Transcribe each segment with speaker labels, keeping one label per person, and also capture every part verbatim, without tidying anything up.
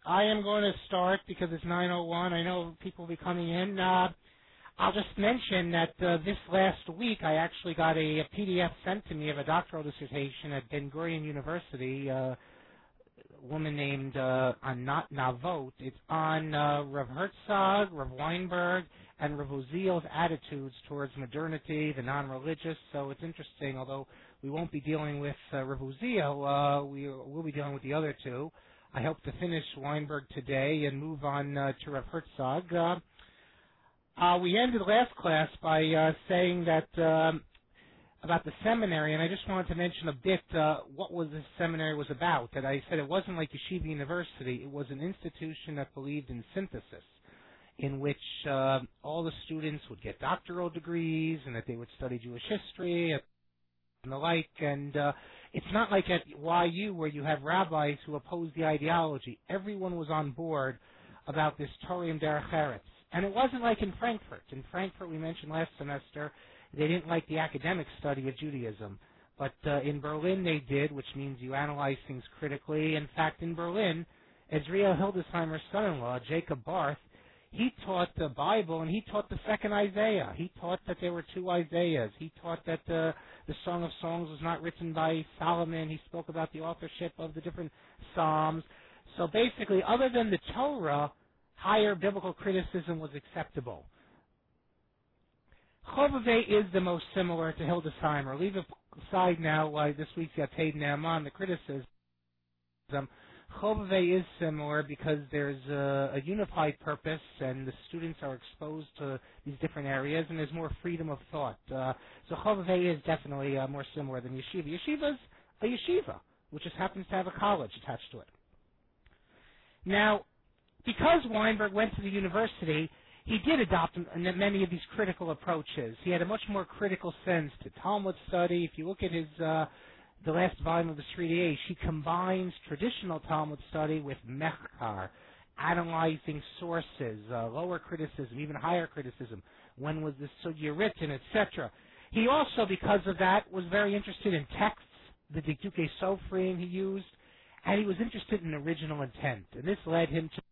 Speaker 1: I am going to start because it's nine oh one. I know people will be coming in. Uh, I'll just mention that uh, this last week I actually got a, a P D F sent to me of a doctoral dissertation at Ben Gurion University, uh, a woman named uh, Anat Navot. It's on uh, Rav Herzog, Rav Weinberg, and Rav Uziel's attitudes towards modernity, the non-religious. So it's interesting, although we won't be dealing with uh, Rav Uziel, uh, we will be dealing with the other two. I hope to finish Weinberg today and move on uh, to Rav Herzog. Uh, uh, we ended last class by uh, saying that um, about the seminary, and I just wanted to mention a bit uh, what was this seminary was about. That I said it wasn't like Yeshiva University. It was an institution that believed in synthesis, in which uh, all the students would get doctoral degrees and that they would study Jewish history and the like. And uh, it's not like at Y U where you have rabbis who oppose the ideology. Everyone was on board about this Torah and Derech Eretz. And it wasn't like in Frankfurt. In Frankfurt, we mentioned last semester, they didn't like the academic study of Judaism. But uh, in Berlin they did, which means you analyze things critically. In fact, in Berlin, Ezriel Hildesheimer's son-in-law, Jacob Barth, he taught the Bible, and he taught the second Isaiah. He taught that there were two Isaiahs. He taught that uh, the Song of Songs was not written by Solomon. He spoke about the authorship of the different Psalms. So basically, other than the Torah, higher biblical criticism was acceptable. Chovevei is the most similar to Hildesheimer. Leave aside now why this week's Yatei Naaman, the criticism. Chovevei is similar because there's a, a unified purpose and the students are exposed to these different areas and there's more freedom of thought. Uh, so Chovevei is definitely uh, more similar than Yeshiva. Yeshiva's a yeshiva, which just happens to have a college attached to it. Now, because Weinberg went to the university, he did adopt many of these critical approaches. He had a much more critical sense to Talmud study. If you look at his uh, the last volume of the Sridei Eish, he combines traditional Talmud study with mechkar, analyzing sources, uh, lower criticism, even higher criticism. When was this sugya written, et cetera. He also, because of that, was very interested in texts, the Dikduke Sofrim he used, and he was interested in original intent. And this led him to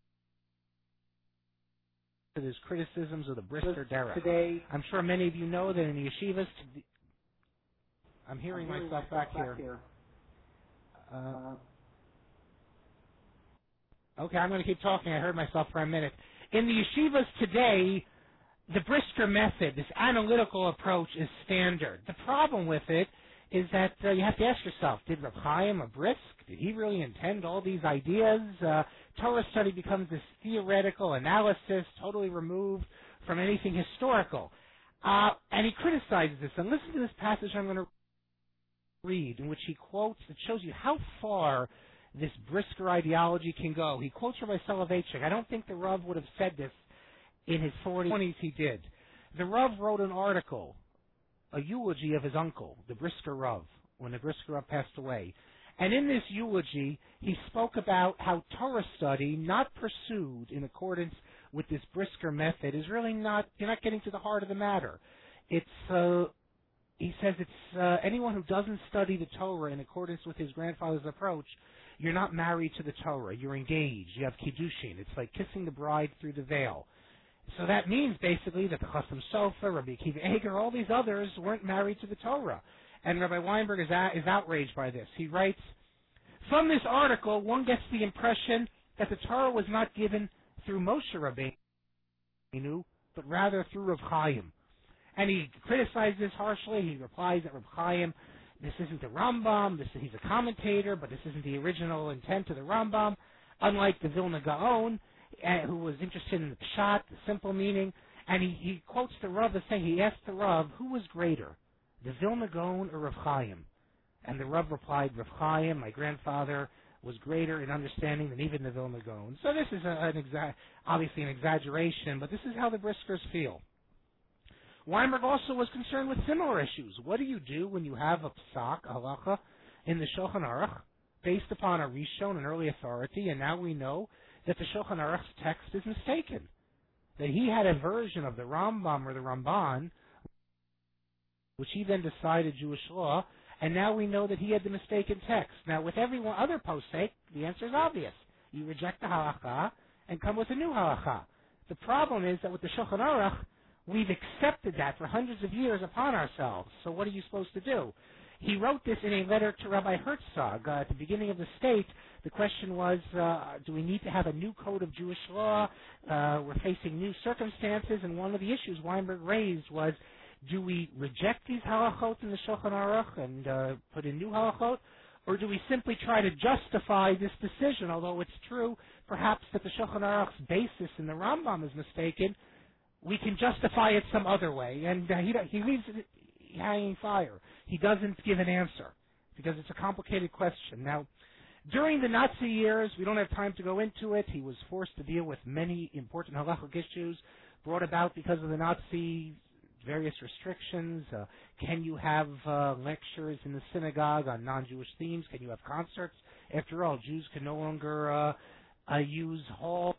Speaker 1: his criticisms of the Brisker Derech. Today, I'm sure many of you know that in the yeshivas, I'm hearing, I'm hearing myself, myself back, back here. here. Uh, okay, I'm going to keep talking. I heard myself for a minute. In the yeshivas today, the Brisker method, this analytical approach, is standard. The problem with it is that uh, you have to ask yourself, did Reb Chaim a Brisk? Did he really intend all these ideas? Uh, Torah study becomes this theoretical analysis, totally removed from anything historical. Uh, and he criticizes this. And listen to this passage I'm going to read, in which he quotes, it shows you how far this Brisker ideology can go. He quotes Rabbi Soloveitchik. I don't think the Rav would have said this in his forties. He did. The Rav wrote an article, a eulogy of his uncle, the Brisker Rav, when the Brisker Rav passed away. And in this eulogy, he spoke about how Torah study, not pursued in accordance with this Brisker method, is really not, you're not getting to the heart of the matter. It's, uh, he says it's, uh, anyone who doesn't study the Torah in accordance with his grandfather's approach, you're not married to the Torah, you're engaged, you have kiddushin. It's like kissing the bride through the veil. So that means basically that the Chasam Sofer, Rabbi Akiva Eger, all these others weren't married to the Torah. And Rabbi Weinberg is, a, is outraged by this. He writes, from this article, one gets the impression that the Torah was not given through Moshe Rabbeinu, but rather through Rav Chaim. And he criticizes this harshly. He replies that Rav Chaim, this isn't the Rambam, this, he's a commentator, but this isn't the original intent of the Rambam, unlike the Vilna Gaon, uh, who was interested in the Pshat, the simple meaning. And he, he quotes the Rav as saying, he asked the Rav, who was greater, the Vilna Gaon or Rav Chaim? And the Rav replied, Rav Chaim, my grandfather, was greater in understanding than even the Vilna Gaon. So this is a, an exa- obviously an exaggeration, but this is how the Briskers feel. Weinberg also was concerned with similar issues. What do you do when you have a psak, a halacha, in the Shulchan Aruch, based upon a Rishon, an early authority, and now we know that the Shulchan Aruch's text is mistaken? That he had a version of the Rambam or the Ramban, which he then decided Jewish law, and now we know that he had the mistaken text. Now, with every one other posek, the answer is obvious. You reject the halacha and come with a new halacha. The problem is that with the Shulchan Aruch, we've accepted that for hundreds of years upon ourselves. So what are you supposed to do? He wrote this in a letter to Rabbi Herzog. Uh, at the beginning of the state, the question was, uh, do we need to have a new code of Jewish law? Uh, we're facing new circumstances, and one of the issues Weinberg raised was, do we reject these halachot in the Shulchan Aruch and uh, put in new halachot, or do we simply try to justify this decision, although it's true perhaps that the Shulchan Aruch's basis in the Rambam is mistaken, we can justify it some other way, and uh, he, he leaves it hanging fire. He doesn't give an answer because it's a complicated question. Now, during the Nazi years, we don't have time to go into it. He was forced to deal with many important halachic issues brought about because of the Nazi various restrictions. Uh, can you have uh, lectures in the synagogue on non-Jewish themes? Can you have concerts? After all, Jews can no longer uh, uh, use halls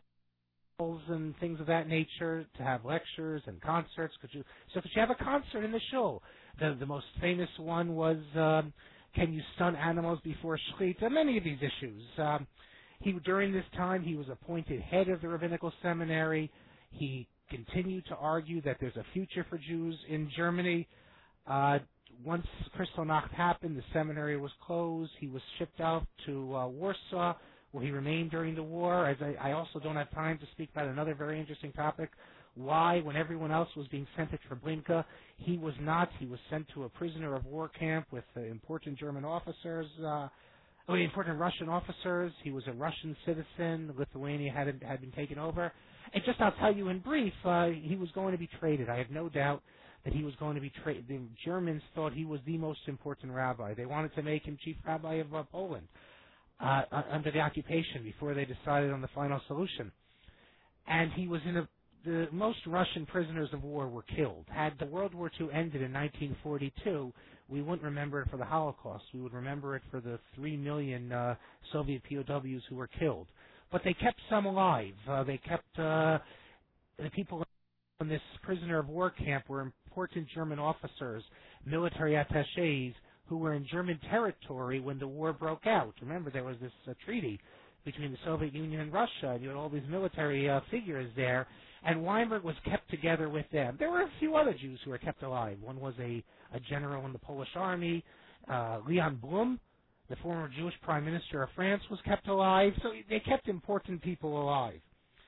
Speaker 1: and things of that nature to have lectures and concerts. Could you? So could you have a concert in the shul? The the most famous one was, um, can you stun animals before shechita? Many of these issues. Um, he during this time he was appointed head of the rabbinical seminary. He continued to argue that there's a future for Jews in Germany. Uh, once Kristallnacht happened, the seminary was closed. He was shipped out to uh, Warsaw, where he remained during the war. As I, I also don't have time to speak about another very interesting topic, why, when everyone else was being sent to Treblinka, he was not. He was sent to a prisoner of war camp with uh, important German officers, uh, oh, important Russian officers. He was a Russian citizen. Lithuania had, had been taken over. And just I'll tell you in brief, uh, he was going to be traded. I have no doubt that he was going to be traded. The Germans thought he was the most important rabbi. They wanted to make him chief rabbi of uh, Poland uh, under the occupation before they decided on the final solution. And he was in a, the most Russian prisoners of war were killed. Had the World War Two ended in nineteen forty-two, we wouldn't remember it for the Holocaust. We would remember it for the three million uh, Soviet P O Ws who were killed. But they kept some alive. Uh, they kept uh, the people in this prisoner of war camp were important German officers, military attachés who were in German territory when the war broke out. Remember, there was this uh, treaty between the Soviet Union and Russia, and you had all these military uh, figures there, and Weinberg was kept together with them. There were a few other Jews who were kept alive. One was a, a general in the Polish army, uh, Leon Blum, the former Jewish prime minister of France, was kept alive. So they kept important people alive.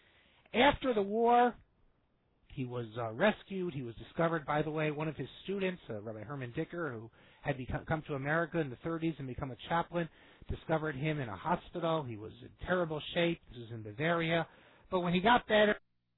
Speaker 1: After the war, he was uh, rescued. He was discovered, by the way, one of his students, uh, Rabbi Herman Dicker, who had become, come to America in the thirties and become a chaplain, discovered him in a hospital. He was in terrible shape. This was in Bavaria. But when he got better,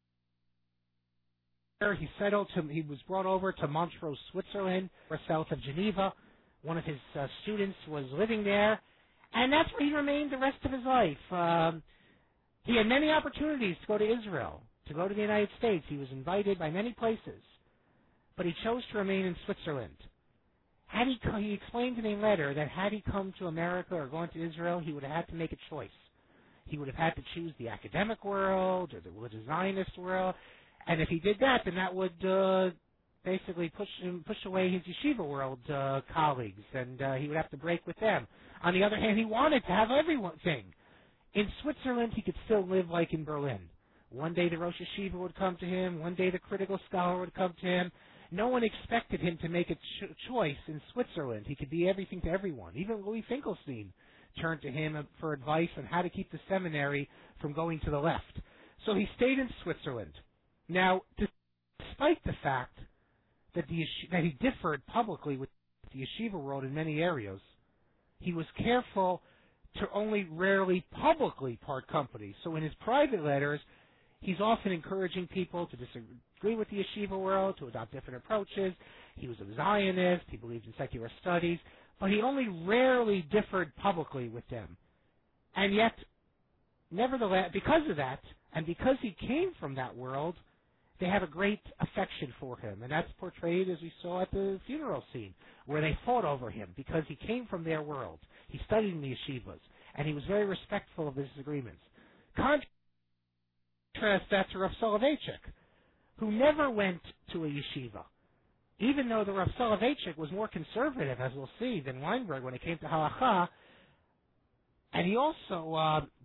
Speaker 1: he settled to, he was brought over to Montreux, Switzerland, or south of Geneva. One of his uh, students was living there, and that's where he remained the rest of his life. Um, he had many opportunities to go to Israel, to go to the United States. He was invited by many places, but he chose to remain in Switzerland. Had he, co- he explained in a letter that had he come to America or gone to Israel, he would have had to make a choice. He would have had to choose the academic world or the religious Zionist world, and if he did that, then that would uh, basically push him, push away his yeshiva world uh, colleagues, and uh, he would have to break with them. On the other hand, he wanted to have everything. In Switzerland, he could still live like in Berlin. One day the Rosh Yeshiva would come to him. One day the critical scholar would come to him. No one expected him to make a ch- choice in Switzerland. He could be everything to everyone. Even Louis Finkelstein turned to him for advice on how to keep the seminary from going to the left. So he stayed in Switzerland. Now, despite the fact that, the yesh- that he differed publicly with the yeshiva world in many areas, he was careful to only rarely publicly part company. So in his private letters, he's often encouraging people to disagree with the yeshiva world, to adopt different approaches. He was a Zionist. He believed in secular studies. But he only rarely differed publicly with them. And yet, nevertheless, because of that, and because he came from that world, they have a great affection for him. And that's portrayed, as we saw at the funeral scene, where they fought over him because he came from their world. He studied in the yeshivas, and he was very respectful of the disagreements. Contrast that to Rav Soloveitchik, who never went to a yeshiva, even though the Rav Soloveitchik was more conservative, as we'll see, than Weinberg when it came to halacha. And he also uh,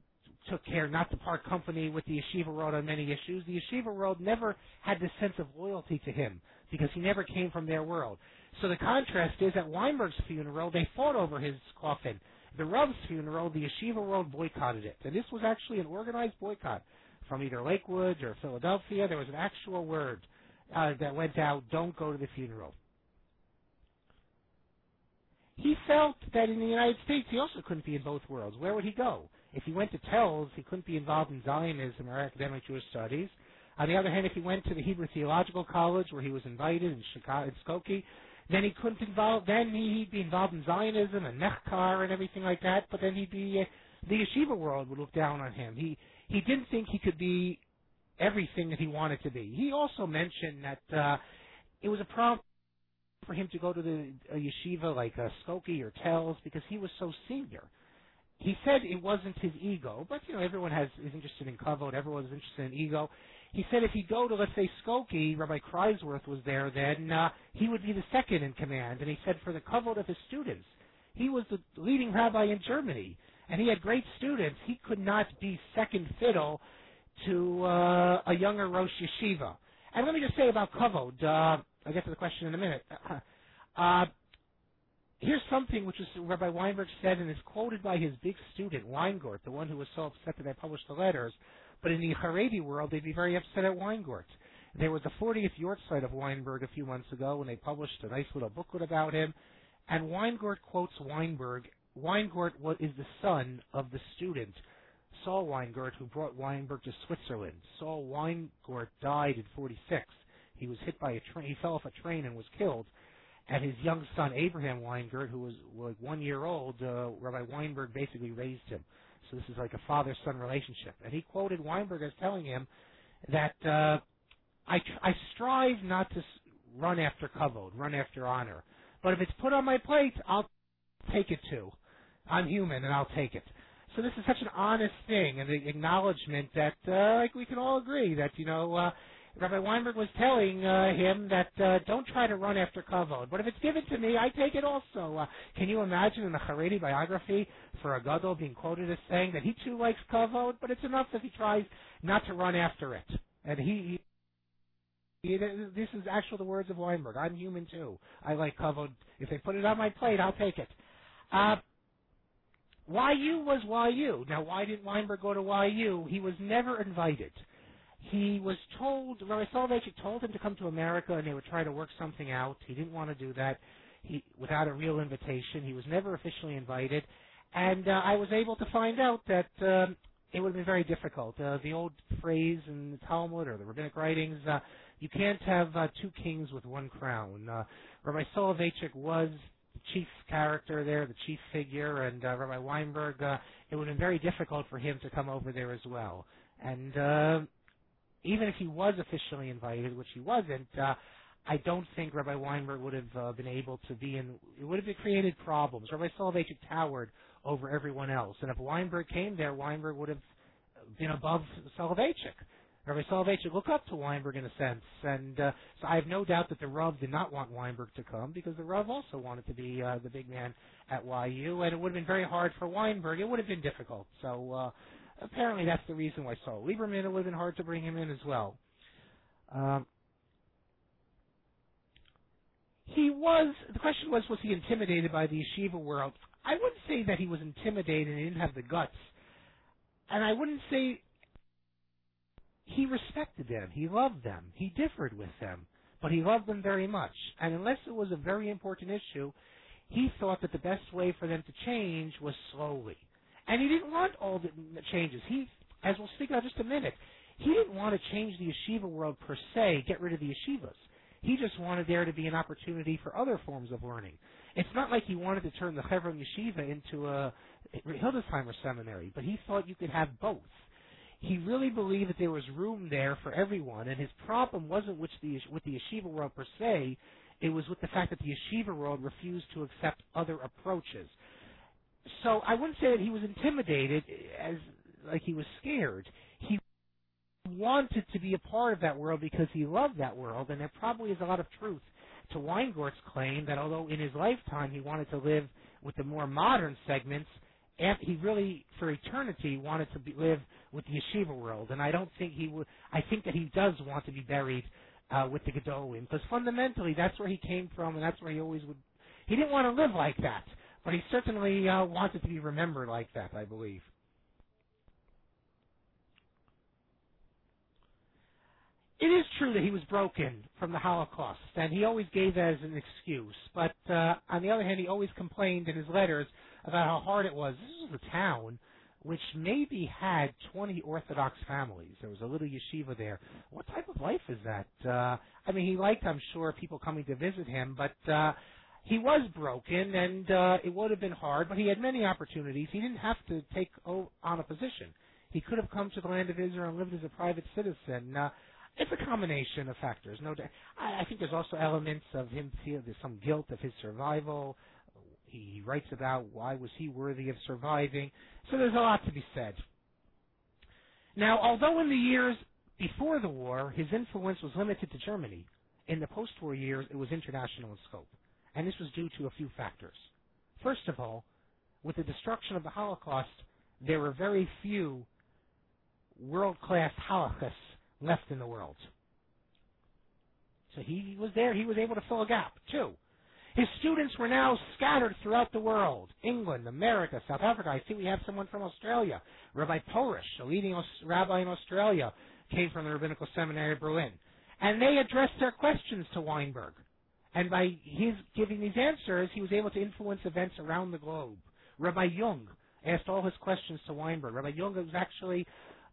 Speaker 1: took care not to part company with the yeshiva world on many issues. The yeshiva world never had this sense of loyalty to him because he never came from their world. So the contrast is at Weinberg's funeral, they fought over his coffin. The Rav's funeral, the yeshiva world boycotted it. And this was actually an organized boycott from either Lakewood or Philadelphia. There was an actual word uh, that went out, don't go to the funeral. He felt that in the United States he also couldn't be in both worlds. Where would he go? If he went to Telz, he couldn't be involved in Zionism or academic Jewish studies. On the other hand, if he went to the Hebrew Theological College, where he was invited in Chicago, in Skokie, then he couldn't involve. Then he'd be involved in Zionism and Mechkar and everything like that. But then he'd be uh, the yeshiva world would look down on him. He he didn't think he could be everything that he wanted to be. He also mentioned that uh, it was a problem for him to go to the a yeshiva like uh, Skokie or Telz because he was so senior. He said it wasn't his ego, but you know everyone has is interested in kavod. Everyone is interested in ego. He said if he'd go to, let's say, Skokie, Rabbi Kreisworth was there then, uh, he would be the second in command. And he said for the kavod of his students, he was the leading rabbi in Germany, and he had great students. He could not be second fiddle to uh, a younger Rosh Yeshiva. And let me just say about kavod, uh, I'll get to the question in a minute. Uh, here's something which is Rabbi Weinberg said and is quoted by his big student, Weingart, the one who was so upset that I published the letters. But in the Haredi world, they'd be very upset at Weingart. There was a fortieth Yortzeit of Weinberg a few months ago when they published a nice little booklet about him. And Weingart quotes Weinberg. Weingart is the son of the student, Saul Weingart, who brought Weinberg to Switzerland. Saul Weingart died in forty-six. He was hit by a train. He fell off a train and was killed. And his young son, Abraham Weingart, who was like one year old, uh, Rabbi Weinberg basically raised him. So this is like a father-son relationship. And he quoted Weinberg as telling him that uh, I, tr- I strive not to s- run after kavod, run after honor. But if it's put on my plate, I'll take it too. I'm human, and I'll take it. So this is such an honest thing, and the acknowledgement that uh, like we can all agree that, you know, uh, Rabbi Weinberg was telling uh, him that uh, don't try to run after kavod. But if it's given to me, I take it also. Uh, can you imagine in the Haredi biography for a gadol being quoted as saying that he too likes kavod, but it's enough if he tries not to run after it. And he, he, he this is actually the words of Weinberg. I'm human too. I like kavod. If they put it on my plate, I'll take it. Uh, Y U was Y U. Now, why didn't Weinberg go to Y U? He was never invited. He was told, Rabbi Soloveitchik told him to come to America and they would try to work something out. He didn't want to do that he, without a real invitation. He was never officially invited. And uh, I was able to find out that um, it would have been very difficult. Uh, the old phrase in the Talmud or the rabbinic writings, uh, you can't have uh, two kings with one crown. Uh, Rabbi Soloveitchik was the chief character there, the chief figure, and uh, Rabbi Weinberg, uh, it would have been very difficult for him to come over there as well. And uh, even if he was officially invited, which he wasn't, uh, I don't think Rabbi Weinberg would have uh, been able to be in, it would have created problems. Rabbi Soloveitchik towered over everyone else. And if Weinberg came there, Weinberg would have been above Soloveitchik. Rabbi Soloveitchik looked up to Weinberg in a sense. And uh, so I have no doubt that the Rav did not want Weinberg to come because the Rav also wanted to be uh, the big man at Y U. And it would have been very hard for Weinberg. It would have been difficult. So uh, apparently that's the reason why Saul Lieberman, it would have been hard to bring him in as well. Um, he was, the question was, was he intimidated by the yeshiva world? I wouldn't say that he was intimidated and he didn't have the guts. And I wouldn't say he respected them. He loved them. He differed with them. But he loved them very much. And unless it was a very important issue, he thought that the best way for them to change was slowly. And he didn't want all the changes. He, as we'll speak about in just a minute, he didn't want to change the yeshiva world per se, get rid of the yeshivas. He just wanted there to be an opportunity for other forms of learning. It's not like he wanted to turn the Hebron Yeshiva into a Hildesheimer seminary, but he thought you could have both. He really believed that there was room there for everyone, and his problem wasn't with the, with the yeshiva world per se, it was with the fact that the yeshiva world refused to accept other approaches. So I wouldn't say that he was intimidated as like he was scared. He wanted to be a part of that world because he loved that world, and there probably is a lot of truth to Weingart's claim that although in his lifetime he wanted to live with the more modern segments, af- he really, for eternity, wanted to be, live with the yeshiva world, and I don't think he would. I think that he does want to be buried uh, with the Gedolim, because fundamentally that's where he came from, and that's where he always would. He didn't want to live like that, but he certainly uh, wanted to be remembered like that, I believe. It is true that he was broken from the Holocaust, and he always gave that as an excuse. But uh, on the other hand, he always complained in his letters about how hard it was. This was a town which maybe had twenty Orthodox families. There was a little yeshiva there. What type of life is that? Uh, I mean, he liked, I'm sure, people coming to visit him, but uh, he was broken, and uh, it would have been hard, but he had many opportunities. He didn't have to take o- on a position. He could have come to the land of Israel and lived as a private citizen. Uh, It's a combination of factors. No, doubt. I, I think there's also elements of him feel there's some guilt of his survival. He, he writes about why was he worthy of surviving. So there's a lot to be said. Now, although in the years before the war his influence was limited to Germany, in the post-war years it was international in scope, and this was due to a few factors. First of all, with the destruction of the Holocaust, there were very few world-class halachists left in the world. So he was there, he was able to fill a gap, too. His students were now scattered throughout the world, England, America, South Africa. I see we have someone from Australia, Rabbi Porish, a leading Aus- rabbi in Australia, came from the Rabbinical Seminary of Berlin. And they addressed their questions to Weinberg. And by his giving these answers, he was able to influence events around the globe. Rabbi Jung asked all his questions to Weinberg. Rabbi Jung was actually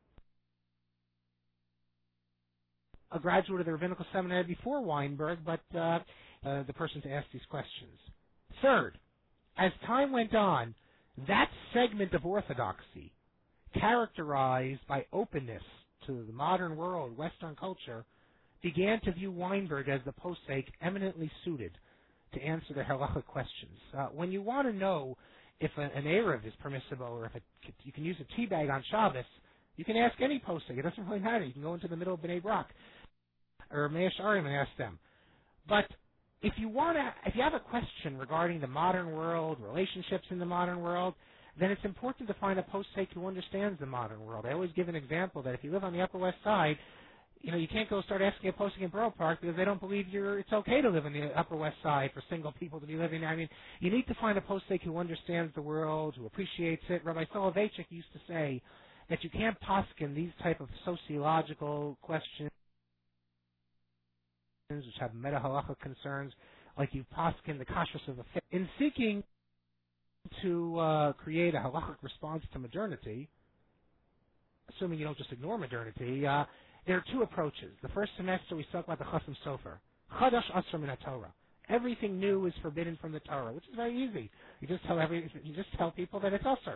Speaker 1: a graduate of the Rabbinical Seminary before Weinberg, but uh, uh, the person to ask these questions. Third, as time went on, that segment of orthodoxy, characterized by openness to the modern world, Western culture, began to view Weinberg as the posek eminently suited to answer their halachic questions. Uh, when you want to know if a, an Erev is permissible or if it, you can use a tea bag on Shabbos, you can ask any posek. It doesn't really matter. You can go into the middle of Bnei Brak or Mea Shearim and ask them. But if you want to, if you have a question regarding the modern world, relationships in the modern world, then it's important to find a posek who understands the modern world. I always give an example that if you live on the Upper West Side, you know, you can't go start asking a posek in Borough Park because they don't believe you're, it's okay to live on the Upper West Side for single people to be living there. I mean, you need to find a posek who understands the world, who appreciates it. Rabbi Soloveitchik used to say that you can't poskin these type of sociological questions which have meta-halachic concerns, like you poskin the kashrus of the faith. In seeking to uh, create a halachic response to modernity, assuming you don't just ignore modernity, uh, there are two approaches. The first semester we spoke about the Chasam Sofer. Chadash Asr min Torah. Everything new is forbidden from the Torah, which is very easy. You just tell every, you just tell people that it's Asr.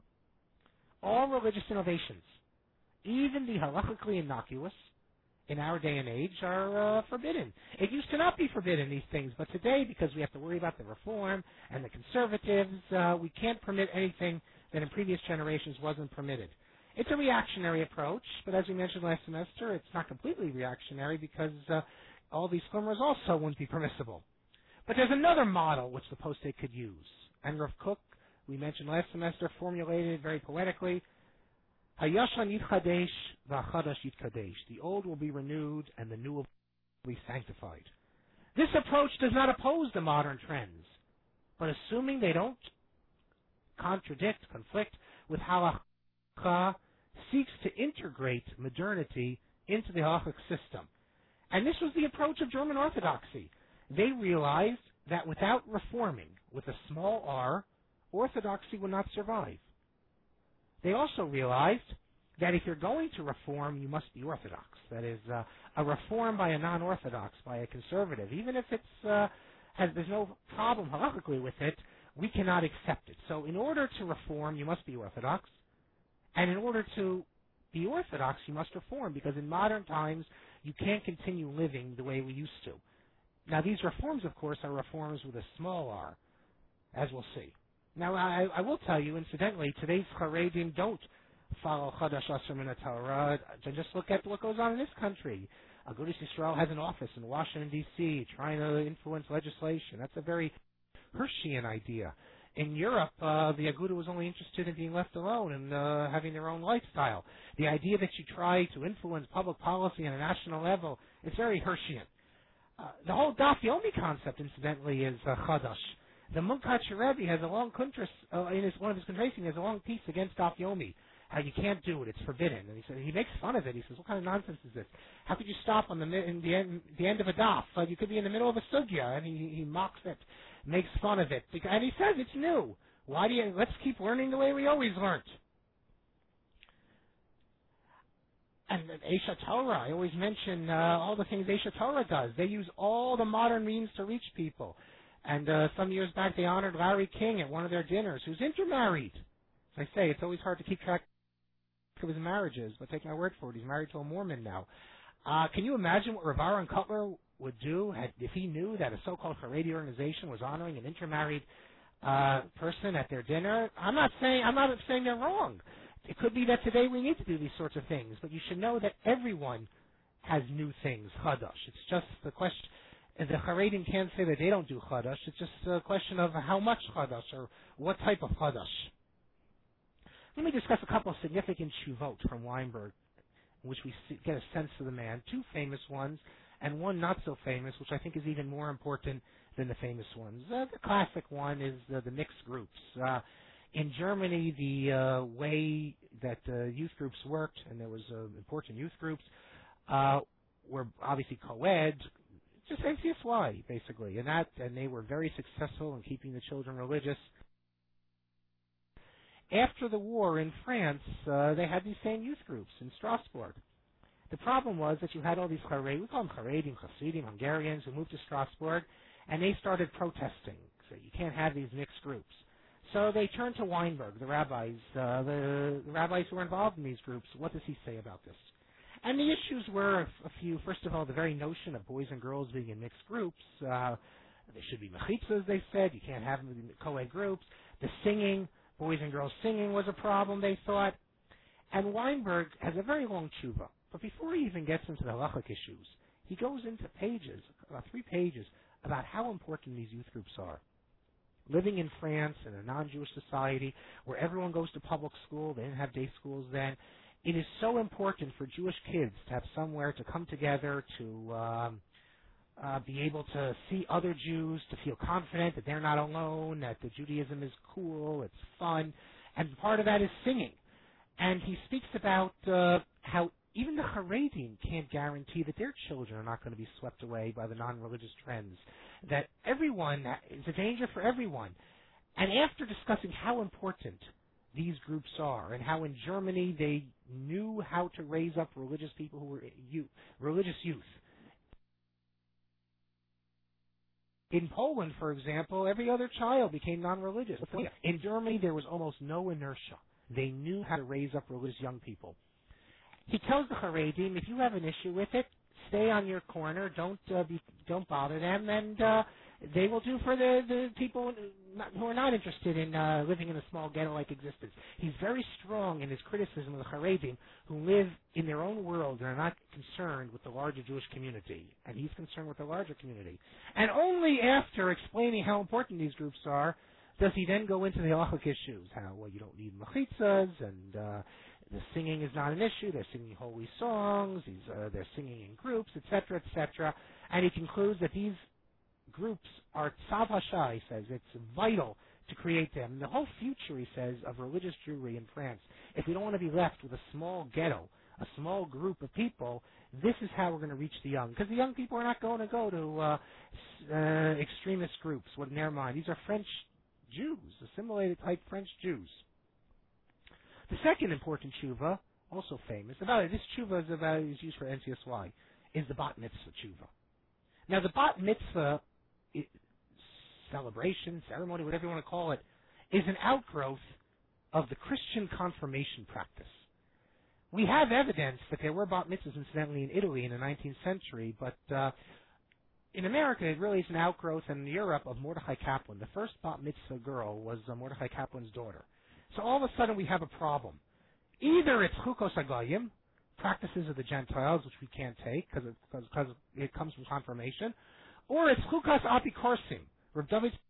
Speaker 1: All religious innovations, even the halachically innocuous, in our day and age, are uh, forbidden. It used to not be forbidden, these things, but today, because we have to worry about the reform and the conservatives, uh, we can't permit anything that in previous generations wasn't permitted. It's a reactionary approach, but as we mentioned last semester, it's not completely reactionary because uh, all these chumras also wouldn't be permissible. But there's another model which the posek could use. And Rav Kook, we mentioned last semester, formulated it very poetically. Hayashan yitchadesh v'achadash yitkadesh. The old will be renewed and the new will be sanctified. This approach does not oppose the modern trends, but assuming they don't contradict, conflict with halakha, seeks to integrate modernity into the halachic system. And this was the approach of German Orthodoxy. They realized that without reforming, with a small r, Orthodoxy would not survive. They also realized that if you're going to reform, you must be Orthodox. That is, uh, a reform by a non-Orthodox, by a conservative, even if it's uh, has there's no problem halakhically with it, we cannot accept it. So in order to reform, you must be Orthodox. And in order to be Orthodox, you must reform, because in modern times, you can't continue living the way we used to. Now, these reforms, of course, are reforms with a small r, as we'll see. Now, I, I will tell you, incidentally, today's Haredim don't follow Chadash Asr min Torah. Just look at what goes on in this country. Agudas Yisrael has an office in Washington, D C, trying to influence legislation. That's a very Hirschian idea. In Europe, uh, the Aguda was only interested in being left alone and uh, having their own lifestyle. The idea that you try to influence public policy on a national level is very Hirschian. Uh, the whole Daf Yomi concept, incidentally, is uh, Chadash. The Munkacher Rebbe has a long kuntras, uh, in his, one of his contrasting, has a long piece against Daf Yomi. How you can't do it, it's forbidden. And he said he makes fun of it. He says, what kind of nonsense is this? How could you stop on the mi- in the end, the end of a daf? Uh, you could be in the middle of a sugya, and he, he mocks it, makes fun of it, and he says it's new. Why do you? Let's keep learning the way we always learned. And Esha Torah, I always mention uh, all the things Esha Torah does. They use all the modern means to reach people. And uh, some years back, they honored Larry King at one of their dinners, who's intermarried. As I say, it's always hard to keep track of his marriages, but take my word for it, he's married to a Mormon now. Uh, can you imagine what Rav Aaron Cutler would do had, if he knew that a so-called Haredi organization was honoring an intermarried uh, person at their dinner? I'm not saying I'm not saying they're wrong. It could be that today we need to do these sorts of things, but you should know that everyone has new things, chadash. It's just the question. The Haredim can't say that they don't do chadash. It's just a question of how much chadash or what type of chadash. Let me discuss a couple of significant shuvot from Weinberg, in which we see, get a sense of the man. Two famous ones, and one not so famous, which I think is even more important than the famous ones. Uh, the classic one is uh, the mixed groups. Uh, in Germany, the uh, way that uh, youth groups worked, and there was uh, important youth groups, uh, were obviously co-ed, just N C S Y basically, and that, and they were very successful in keeping the children religious. After the war in France, uh, they had these same youth groups in Strasbourg. The problem was that you had all these Haredim, we call them Haredim, Hasidim, Hungarians, who moved to Strasbourg, and they started protesting. So you can't have these mixed groups. So they turned to Weinberg, the rabbis, uh, the, the rabbis who were involved in these groups. What does he say about this? And the issues were a, a few. First of all, the very notion of boys and girls being in mixed groups. Uh, they should be mechitzas, they said. You can't have them in co-ed groups. The singing, boys and girls singing was a problem, they thought. And Weinberg has a very long tshuva. But before he even gets into the halachic issues, he goes into pages, about three pages, about how important these youth groups are. Living in France, in a non-Jewish society, where everyone goes to public school, they didn't have day schools then, it is so important for Jewish kids to have somewhere to come together, to um, uh, be able to see other Jews, to feel confident that they're not alone, that the Judaism is cool, it's fun, and part of that is singing. And he speaks about uh, how even the Haredim can't guarantee that their children are not going to be swept away by the non-religious trends, that everyone is a danger for everyone. And after discussing how important these groups are and how in Germany they knew how to raise up religious people who were youth, religious youth. In Poland, for example, every other child became non-religious. In Germany, there was almost no inertia. They knew how to raise up religious young people. He tells the Haredim, if you have an issue with it, stay on your corner. Don't uh, be, don't bother them, and uh, they will do for the, the people who are not interested in uh, living in a small ghetto-like existence. He's very strong in his criticism of the Haredim, who live in their own world and are not concerned with the larger Jewish community, and he's concerned with the larger community. And only after explaining how important these groups are does he then go into the halachic issues, how well you don't need mechitzas, and uh, the singing is not an issue. They're singing holy songs. He's, uh, they're singing in groups, et cetera, et cetera. And he concludes that these groups are tzav hasha, he says. It's vital to create them. The whole future, he says, of religious Jewry in France, if we don't want to be left with a small ghetto, a small group of people, this is how we're going to reach the young. Because the young people are not going to go to uh, uh, extremist groups. What in their mind? These are French Jews, assimilated type French Jews. The second important tshuva, also famous, about it, this tshuva is about is used for N C S Y, is the bat mitzvah tshuva. Now, the bat mitzvah it, celebration, ceremony, whatever you want to call it, is an outgrowth of the Christian confirmation practice. We have evidence that there were bat mitzvahs, incidentally, in Italy in the nineteenth century, but uh, in America, it really is an outgrowth, and in Europe, of Mordechai Kaplan. The first bat mitzvah girl was uh, Mordechai Kaplan's daughter. So all of a sudden we have a problem. Either it's chukos hagoyim, practices of the Gentiles, which we can't take because it, cause, cause it comes from confirmation, or it's chukas apikorsim. Rav David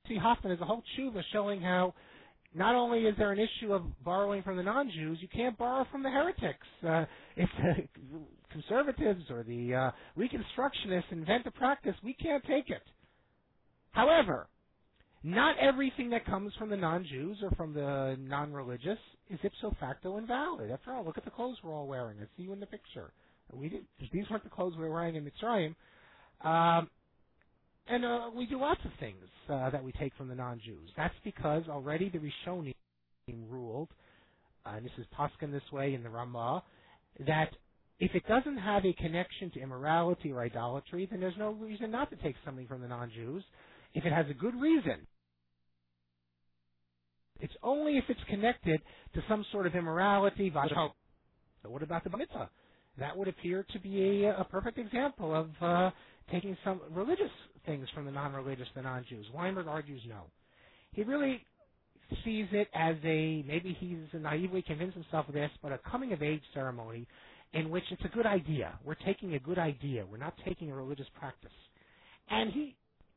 Speaker 1: Hoffman has a whole tshuva showing how not only is there an issue of borrowing from the non-Jews, you can't borrow from the heretics. Uh, if the conservatives or the uh, Reconstructionists invent a practice, we can't take it. However, not everything that comes from the non-Jews or from the non-religious is ipso facto invalid. After all, look at the clothes we're all wearing. I see you in the picture. We did, these weren't the clothes we were wearing in Mitzrayim. Um, and uh, we do lots of things uh, that we take from the non-Jews. That's because already the Rishonim ruled, uh, and this is Paskin this way in the Ramah, that if it doesn't have a connection to immorality or idolatry, then there's no reason not to take something from the non-Jews. If it has a good reason, it's only if it's connected to some sort of immorality. So what about the bar mitzvah? That would appear to be a, a perfect example of uh, taking some religious things from the non-religious, the non-Jews. Weinberg argues no. He really sees it as a, maybe he's naively convinced himself of this, but a coming-of-age ceremony in which it's a good idea. We're taking a good idea. We're not taking a religious practice. And he...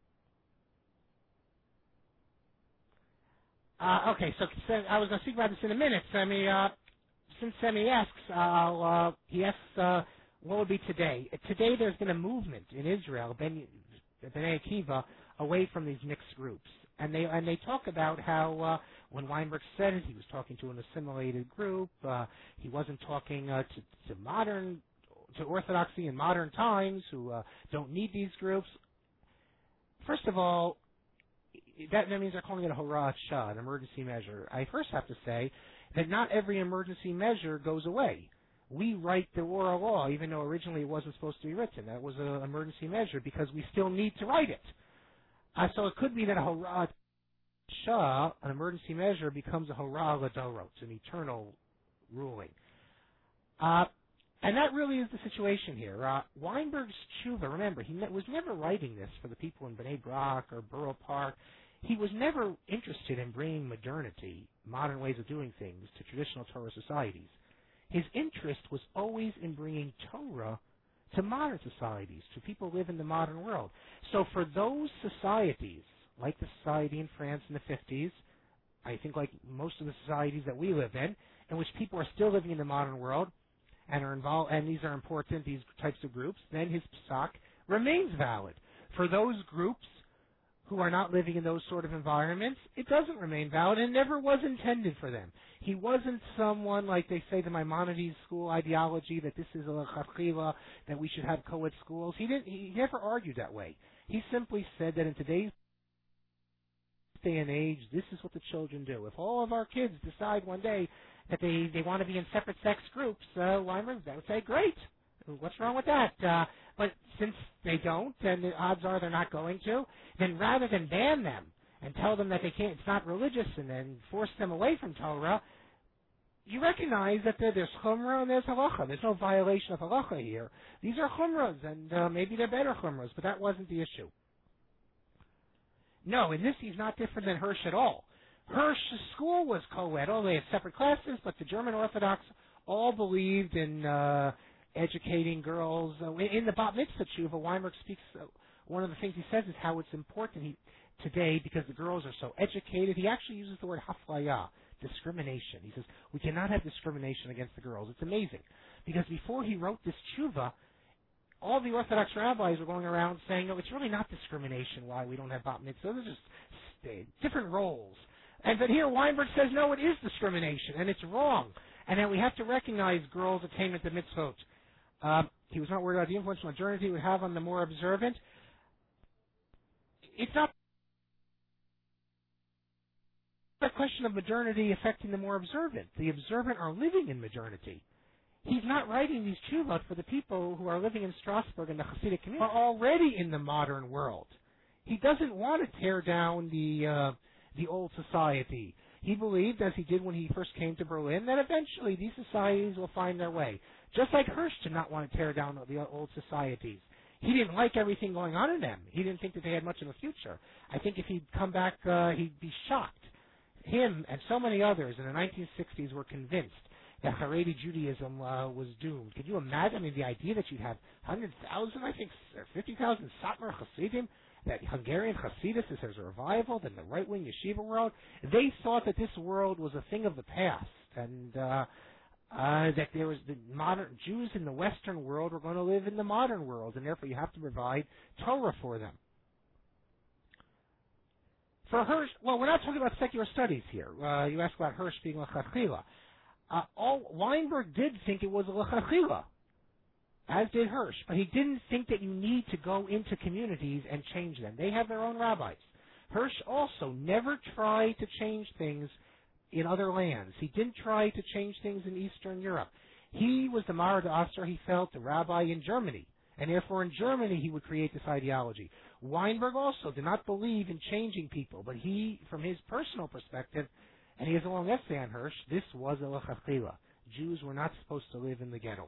Speaker 1: Uh, okay, so I was going to speak about this in a minute. I mean, uh, since Semi asks, uh, uh, he asks, uh, what would be today? Today there's been a movement in Israel, Ben, Bnei Akiva, away from these mixed groups. And they and they talk about how uh, when Weinberg said it, he was talking to an assimilated group. Uh, he wasn't talking uh, to, to modern, to Orthodoxy in modern times who uh, don't need these groups. First of all, that, that means they're calling it a Horat Shah, an emergency measure. I first have to say that not every emergency measure goes away. We write the oral law, even though originally it wasn't supposed to be written. That was an emergency measure because we still need to write it. Uh, so it could be that a Horat Shah, an emergency measure, becomes a Horat Ladorot, an eternal ruling. Uh, and that really is the situation here. Uh, Weinberg's tshuva, remember, he ne- was never writing this for the people in Bnei Brak or Borough Park. He was never interested in bringing modernity, modern ways of doing things, to traditional Torah societies. His interest was always in bringing Torah to modern societies, to people who live in the modern world. So for those societies, like the society in France in the fifties, I think like most of the societies that we live in, in which people are still living in the modern world and are involved, and these are important, these types of groups, then his psak remains valid. For those groups who are not living in those sort of environments, it doesn't remain valid and never was intended for them. He wasn't someone like they say the Maimonides school ideology that this is a chachila, that we should have co-ed schools. He didn't. He never argued that way. He simply said that in today's day and age, this is what the children do. If all of our kids decide one day that they, they want to be in separate sex groups, uh, Weinberg, that would say, great. What's wrong with that? Uh, but since they don't, and the odds are they're not going to, then rather than ban them and tell them that they can't, it's not religious, and then force them away from Torah, you recognize that there, there's chumrah and there's halacha. There's no violation of halacha here. These are chumras, and uh, maybe they're better chumras, but that wasn't the issue. No, in this he's not different than Hirsch at all. Hirsch's school was co-ed. Oh, they had separate classes, but the German Orthodox all believed in uh, educating girls. Uh, in the Bat Mitzvah Tshuva, Weinberg speaks, uh, one of the things he says is how it's important he, today because the girls are so educated. He actually uses the word haflaya, discrimination. He says, we cannot have discrimination against the girls. It's amazing. Because before he wrote this Tshuva, all the Orthodox rabbis were going around saying, no, it's really not discrimination why we don't have Bat Mitzvah. They're just uh, different roles. And but here Weinberg says, no, it is discrimination, and it's wrong. And then we have to recognize girls' attainment to mitzvot. Um, he was not worried about the influence modernity would have on the more observant. It's not a question of modernity affecting the more observant. The observant are living in modernity. He's not writing these tshuvot for the people who are living in Strasbourg and the Hasidic community, are already in the modern world. He doesn't want to tear down the uh, the old society. He believed, as he did when he first came to Berlin, that eventually these societies will find their way. Just like Hirsch did not want to tear down the old societies. He didn't like everything going on in them. He didn't think that they had much of a future. I think if he'd come back, uh, he'd be shocked. Him and so many others in the nineteen sixties were convinced that Haredi Judaism uh, was doomed. Could you imagine? I mean, the idea that you'd have one hundred thousand, I think, or fifty thousand Satmar Hasidim, that Hungarian Hasidus is as a revival than the right-wing yeshiva world. They thought that this world was a thing of the past, and uh, uh, that there was the modern Jews in the Western world were going to live in the modern world, and therefore you have to provide Torah for them. For Hirsch, well, we're not talking about secular studies here. Uh, you asked about Hirsch being l'chachila. Uh, all, Weinberg did think it was a l'chachila, as did Hirsch, but he didn't think that you need to go into communities and change them. They have their own rabbis. Hirsch also never tried to change things in other lands. He didn't try to change things in Eastern Europe. He was the Marad Asser, he felt, the rabbi in Germany, and therefore in Germany he would create this ideology. Weinberg also did not believe in changing people, but he, from his personal perspective, and he has a long essay on Hirsch, this was a l'chachila. Jews were not supposed to live in the ghetto.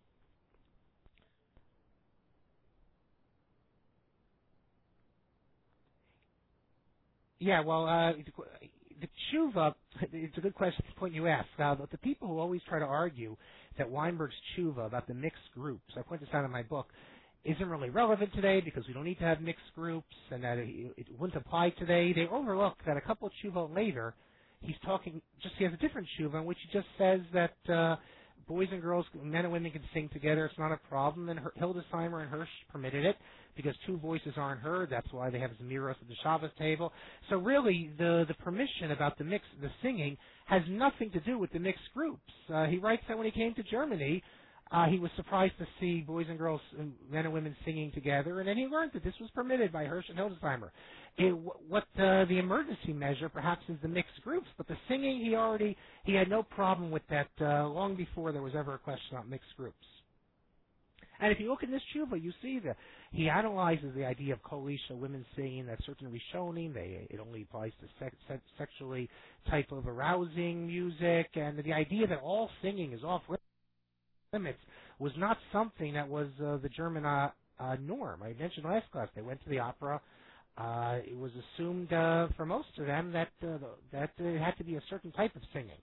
Speaker 1: Yeah, well, uh, the tshuva, it's a good question, point you ask. Uh, the people who always try to argue that Weinberg's tshuva about the mixed groups, I point this out in my book, isn't really relevant today because we don't need to have mixed groups and that it, it wouldn't apply today. They overlook that a couple of tshuva later, he's talking, just he has a different tshuva in which he just says that uh, boys and girls, men and women can sing together. It's not a problem. And Hildesheimer and Hirsch permitted it because two voices aren't heard. That's why they have Zemiros at the Shabbos table. So really, the the permission about the mix, the singing, has nothing to do with the mixed groups. Uh, he writes that when he came to Germany, uh, he was surprised to see boys and girls, men and women singing together, and then he learned that this was permitted by Hirsch and Hildesheimer. It, what uh, the emergency measure, perhaps, is the mixed groups, but the singing, he already he had no problem with that uh, long before there was ever a question about mixed groups. And if you look in this tshuva, you see that he analyzes the idea of kol isha, women singing, that certain rishonim, they it only applies to sex, sex, sexually type of arousing music, and the idea that all singing is off limits was not something that was uh, the German uh, uh, norm. I mentioned last class they went to the opera. Uh, it was assumed uh, for most of them that uh, that it had to be a certain type of singing.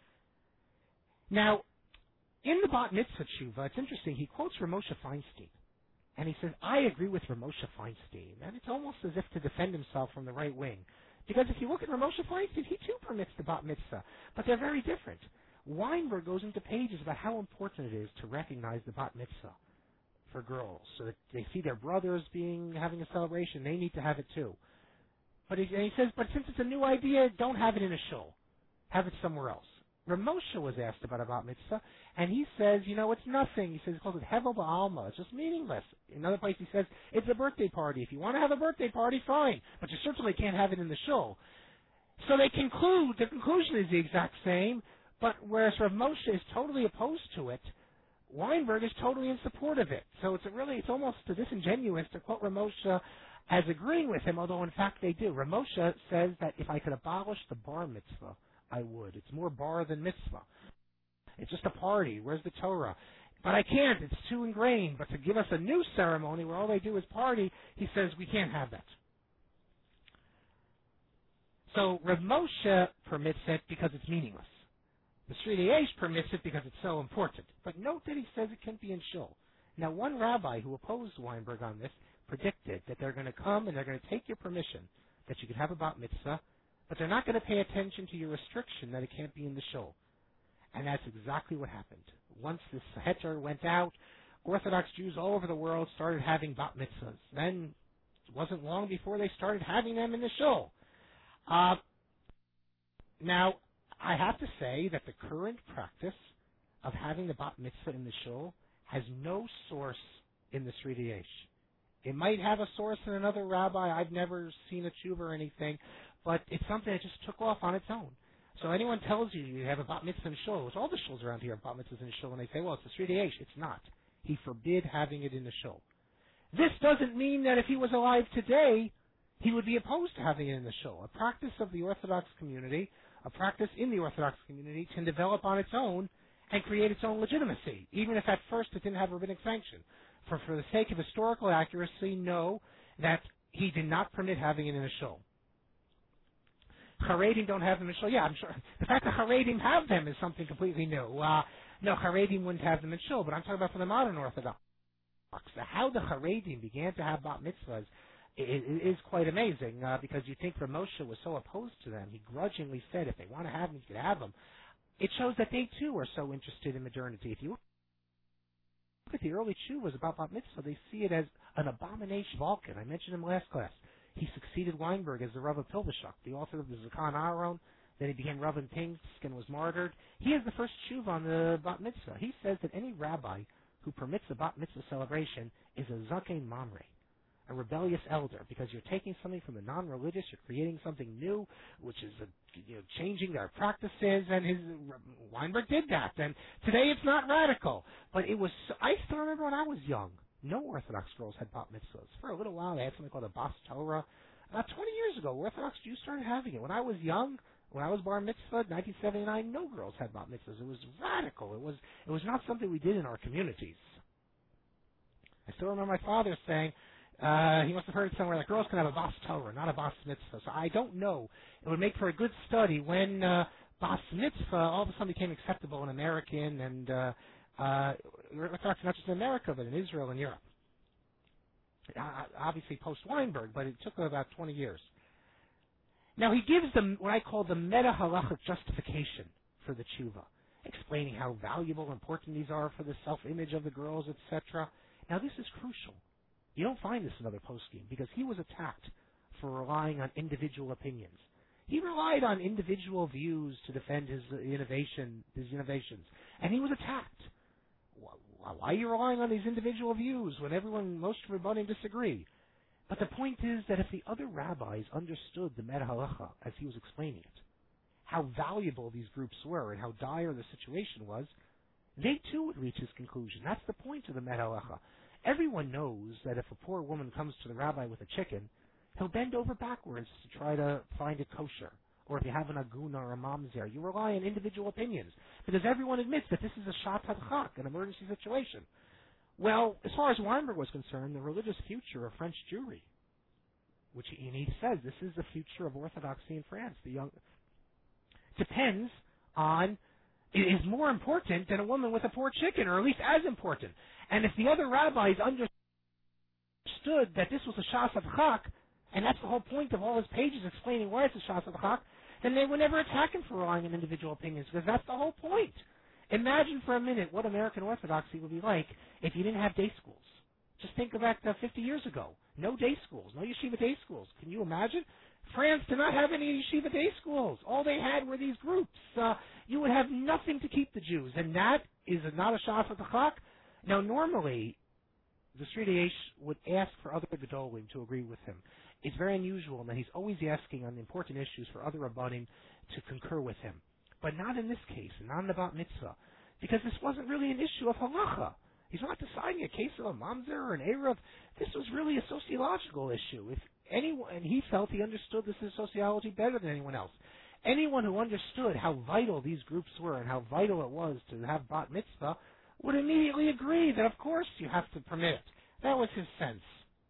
Speaker 1: Now, in the Bat Mitzvah tshuva, it's interesting. He quotes Ramosha Feinstein, and he says, "I agree with Ramosha Feinstein," and it's almost as if to defend himself from the right wing, because if you look at Ramosha Feinstein, he too permits the Bat Mitzvah, but they're very different. Weinberg goes into pages about how important it is to recognize the Bat Mitzvah for girls, so that they see their brothers being having a celebration, they need to have it too. But he, and he says, but since it's a new idea, don't have it in a shul, have it somewhere else. Ramosha was asked about a Bat Mitzvah, and he says, you know, it's nothing. He says, he calls it Hevel Ba'alma. It's just meaningless. In another place he says, it's a birthday party. If you want to have a birthday party, fine, but you certainly can't have it in the shul. So they conclude, the conclusion is the exact same, but whereas Rav Moshe is totally opposed to it, Weinberg is totally in support of it. So it's a really, it's almost disingenuous to quote Rav Moshe as agreeing with him, although in fact they do. Rav Moshe says that if I could abolish the bar mitzvah, I would. It's more bar than mitzvah. It's just a party. Where's the Torah? But I can't. It's too ingrained. But to give us a new ceremony where all they do is party, he says we can't have that. So Rav Moshe permits it because it's meaningless. The Sridei Eish permits it because it's so important. But note that he says it can't be in shul. Now, one rabbi who opposed Weinberg on this predicted that they're going to come and they're going to take your permission that you could have a bat mitzvah, but they're not going to pay attention to your restriction that it can't be in the shul. And that's exactly what happened. Once this heter went out, Orthodox Jews all over the world started having bat mitzvahs. Then it wasn't long before they started having them in the shul. Uh, now, I have to say that the current practice of having the bat mitzvah in the shul has no source in the Sridei Eish. It might have a source in another rabbi. I've never seen a tshuva or anything, but it's something that just took off on its own. So anyone tells you you have a bat mitzvah in shul, which all the shuls around here have bat mitzvahs in shul, and they say, well, it's the Sridei Eish. It's not. He forbid having it in the shul. This doesn't mean that if he was alive today, he would be opposed to having it in the shul. A practice of the Orthodox community, a practice in the Orthodox community can develop on its own and create its own legitimacy, even if at first it didn't have rabbinic sanction. For, for the sake of historical accuracy, know that he did not permit having it in a shul. Haredim don't have them in shul. Yeah, I'm sure. The fact that Haredim have them is something completely new. Uh, no, Haredim wouldn't have them in shul, but I'm talking about for the modern Orthodox. How the Haredim began to have bat mitzvahs it, it is quite amazing uh, because you think Rav Moshe was so opposed to them. He grudgingly said, if they want to have them, you can have them. It shows that they too are so interested in modernity. If you look at the early Tshuvas about Bat Mitzvah, they see it as an abomination. Vulcan, I mentioned him last class. He succeeded Weinberg as the Rav of Pilbashuk, the author of the Zakan Aharon. Then he became Rav in Pinsk and was martyred. He has the first Tshuva on the Bat Mitzvah. He says that any rabbi who permits a Bat Mitzvah celebration is a Zaken Mamre, a rebellious elder, because you're taking something from the non-religious, you're creating something new, which is a, you know, changing their practices, and his Weinberg did that. And today it's not radical, but it was. I still remember when I was young, no Orthodox girls had bat mitzvahs. For a little while, they had something called a bas Torah. About twenty years ago, Orthodox Jews started having it. When I was young, when I was bar mitzvah, nineteen seventy-nine, no girls had bat mitzvahs. It was radical. It was. It was not something we did in our communities. I still remember my father saying. Uh, he must have heard somewhere that girls can have a bas Torah, not a bas mitzvah. So I don't know. It would make for a good study when uh, bas mitzvah all of a sudden became acceptable in American and uh, uh, Orthodox, not just in America, but in Israel and Europe. Uh, obviously post-Weinberg, but it took about twenty years. Now he gives them what I call the meta-halachic justification for the tshuva, explaining how valuable and important these are for the self-image of the girls, et cetera. Now this is crucial. You don't find this in other poskim because he was attacked for relying on individual opinions. He relied on individual views to defend his innovation, his innovations, and he was attacked. Why are you relying on these individual views when everyone, most rabbanim disagree? But the point is that if the other rabbis understood the Meta Halacha as he was explaining it, how valuable these groups were and how dire the situation was, they too would reach his conclusion. That's the point of the Meta Halacha. Everyone knows that if a poor woman comes to the rabbi with a chicken, he'll bend over backwards to try to find it kosher. Or if you have an aguna or a mamzer, you rely on individual opinions. Because everyone admits that this is a shat hadchak, an emergency situation. Well, as far as Weinberg was concerned, the religious future of French Jewry, which he, and he says this is the future of Orthodoxy in France, the young, depends on, it is more important than a woman with a poor chicken, or at least as important. And if the other rabbis understood that this was a shas hadchak, and that's the whole point of all his pages explaining why it's a shas hadchak, then they would never attack him for relying on individual opinions, because that's the whole point. Imagine for a minute what American Orthodoxy would be like if you didn't have day schools. Just think about uh, fifty years ago. No day schools, no yeshiva day schools. Can you imagine? France did not have any yeshiva day schools. All they had were these groups. Uh, you would have nothing to keep the Jews, and that is not a shas hadchak. Now, normally, the Sri Dayesh would ask for other Gedolim to agree with him. It's very unusual that he's always asking on important issues for other Rabbanim to concur with him. But not in this case, not in the Bat Mitzvah, because this wasn't really an issue of halacha. He's not deciding a case of a mamzer or an eruv. This was really a sociological issue. If anyone, and he felt he understood this is sociology better than anyone else. Anyone who understood how vital these groups were and how vital it was to have Bat Mitzvah would immediately agree that, of course, you have to permit it. That was his sense.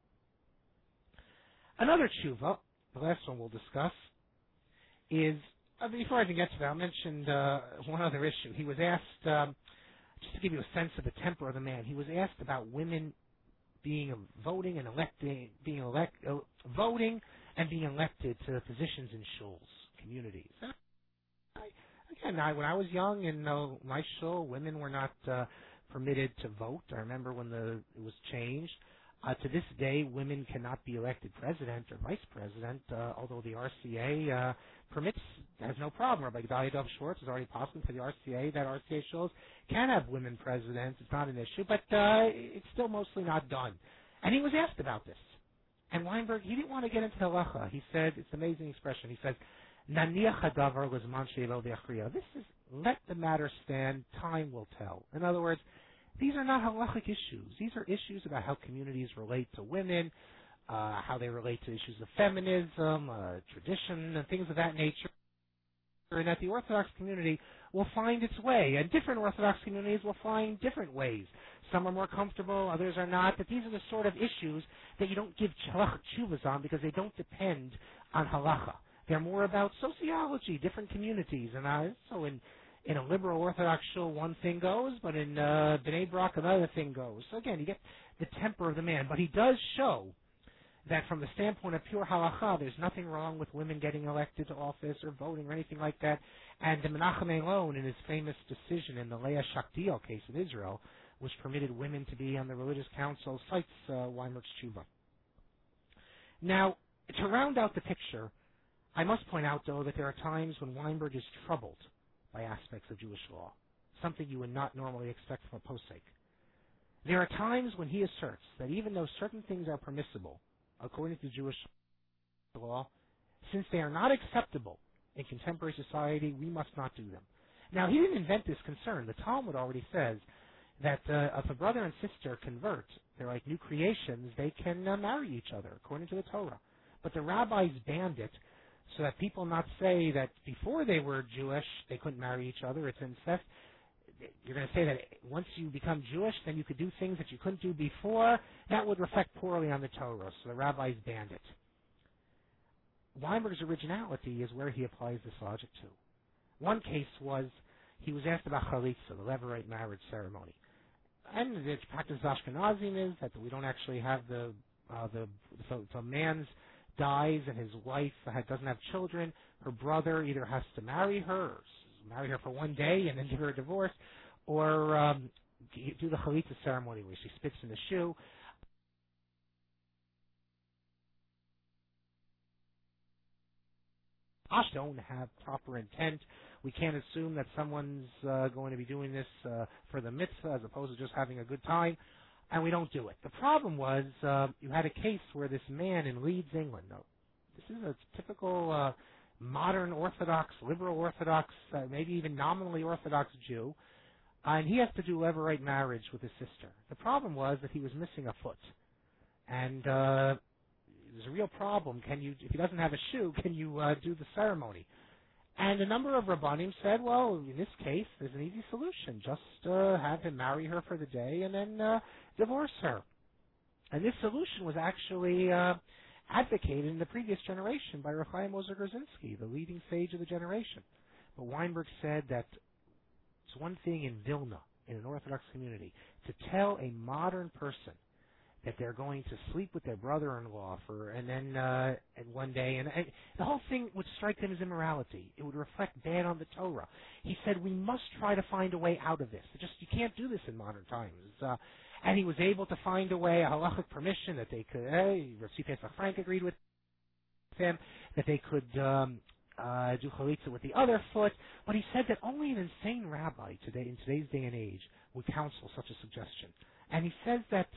Speaker 1: Another tshuva, the last one we'll discuss, is, uh, before I even get to that, I mentioned uh, one other issue. He was asked, um, just to give you a sense of the temper of the man, he was asked about women being voting and electing, being elect, uh, voting and being elected to positions in shuls, communities. And I, again, I, when I was young in uh, my shul, women were not uh, permitted to vote. I remember when the it was changed. Uh, to this day, women cannot be elected president or vice president, uh, although the R C A uh, permits, has no problem. Rabbi Gedalia Dov Schwartz is already possible for the R C A that R C A shows can have women presidents. It's not an issue, but uh, it's still mostly not done. And he was asked about this. And Weinberg, he didn't want to get into halacha. He said, it's an amazing expression. He says, Naniach hadavar lezman she'elo v'yachriya. This is, let the matter stand, time will tell. In other words, these are not halachic issues. These are issues about how communities relate to women, uh, how they relate to issues of feminism, uh, tradition, and things of that nature. And that the Orthodox community will find its way, and different Orthodox communities will find different ways. Some are more comfortable, others are not, but these are the sort of issues that you don't give halachic tshuvas on because they don't depend on halacha. They're more about sociology, different communities, and uh, so in In a liberal Orthodox shul, one thing goes, but in uh, Bnei Brak, another thing goes. So again, you get the temper of the man. But he does show that from the standpoint of pure halacha, there's nothing wrong with women getting elected to office or voting or anything like that. And the Menachem Elon, in his famous decision in the Leah Shakdiel case of Israel, which permitted women to be on the religious council, cites uh, Weinberg's tshuva. Now, to round out the picture, I must point out, though, that there are times when Weinberg is troubled by aspects of Jewish law, something you would not normally expect from a posek. There are times when he asserts that even though certain things are permissible, according to Jewish law, since they are not acceptable in contemporary society, we must not do them. Now, he didn't invent this concern. The Talmud already says that uh, if a brother and sister convert, they're like new creations, they can uh, marry each other, according to the Torah. But the rabbis banned it so that people not say that before they were Jewish, they couldn't marry each other, it's incest. You're going to say that once you become Jewish, then you could do things that you couldn't do before. That would reflect poorly on the Torah, so the rabbis banned it. Weinberg's originality is where he applies this logic to. One case was, he was asked about chalitza, the Levirate marriage ceremony. And the practice of Ashkenazim is that we don't actually have the, uh, the, so if a man dies and his wife doesn't have children, her brother either has to marry her, or marry her for one day and then give her a divorce, or um, do the chalitza ceremony where she spits in the shoe. Don't have proper intent. We can't assume that someone's uh, going to be doing this uh, for the mitzvah as opposed to just having a good time, and we don't do it. The problem was uh, you had a case where this man in Leeds, England, no, this is a typical uh, modern Orthodox, liberal Orthodox, uh, maybe even nominally Orthodox Jew, and he has to do levirate marriage with his sister. The problem was that he was missing a foot, and uh, there's a real problem. Can you, if he doesn't have a shoe, can you uh, do the ceremony? And a number of Rabbanim said, well, in this case, there's an easy solution. Just uh, have him marry her for the day and then uh, divorce her. And this solution was actually uh, advocated in the previous generation by Rav Chaim Ozer Grzinski, the leading sage of the generation. But Weinberg said that it's one thing in Vilna, in an Orthodox community, to tell a modern person that they're going to sleep with their brother-in-law for, and then uh, and one day, and, and the whole thing would strike them as immorality. It would reflect bad on the Torah. He said we must try to find a way out of this. It just you can't do this in modern times. Uh, and he was able to find a way, a halachic permission that they could. Hey, Rav Tzvi Frank agreed with him that they could um, uh, do chalitza with the other foot. But he said that only an insane rabbi today, in today's day and age, would counsel such a suggestion. And he says that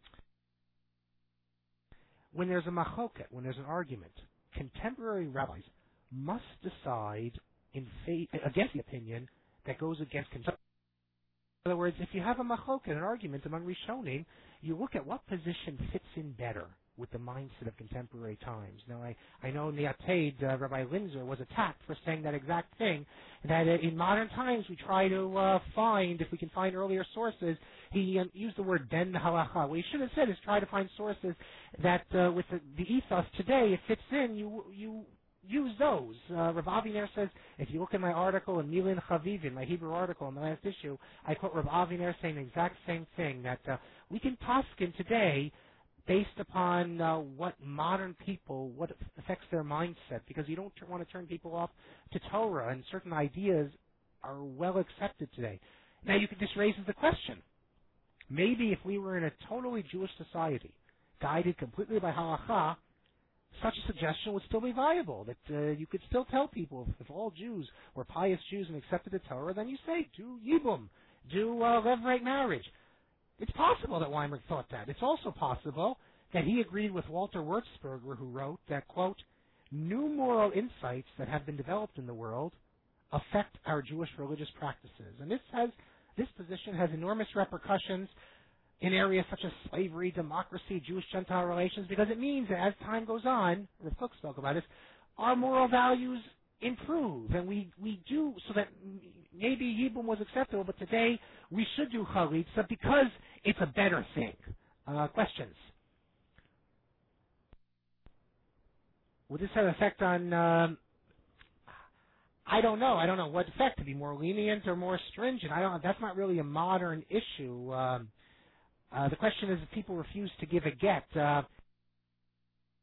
Speaker 1: when there's a machoket, when there's an argument, contemporary rabbis must decide in fa- against the opinion that goes against contemporary. In other words, if you have a machoket, an argument among Rishonim, you look at what position fits in better with the mindset of contemporary times. Now, I, I know in the Atayid, uh, Rabbi Linzer was attacked for saying that exact thing, that uh, in modern times we try to uh, find, if we can find earlier sources, he um, used the word ben halacha. What he should have said is try to find sources that uh, with the, the ethos today, it fits in, you you use those. Uh, Rav Avi Ner says, if you look at my article in Milin Chavivin, my Hebrew article in the last issue, I quote Rav Avi Ner saying the exact same thing, that uh, we can paskin today based upon uh, what modern people, what affects their mindset, because you don't t- want to turn people off to Torah, and certain ideas are well accepted today. Now, you could, this raises the question, maybe if we were in a totally Jewish society, guided completely by halacha, such a suggestion would still be viable, that uh, you could still tell people, if, if all Jews were pious Jews and accepted the Torah, then you say, do yibum, do uh, levirate marriage. It's possible that Weinberg thought that. It's also possible that he agreed with Walter Wurzburger, who wrote that, quote, new moral insights that have been developed in the world affect our Jewish religious practices. And this has, this position has enormous repercussions in areas such as slavery, democracy, Jewish-Gentile relations, because it means that as time goes on, Rav Kook spoke about this, our moral values improve, and we, we do, so that maybe Yibum was acceptable, but today we should do chalitza because it's a better thing. Uh, questions? Would this have an effect on, um, I don't know, I don't know what effect, to be more lenient or more stringent. I don't, that's not really a modern issue. Um, uh, the question is if people refuse to give a get, uh,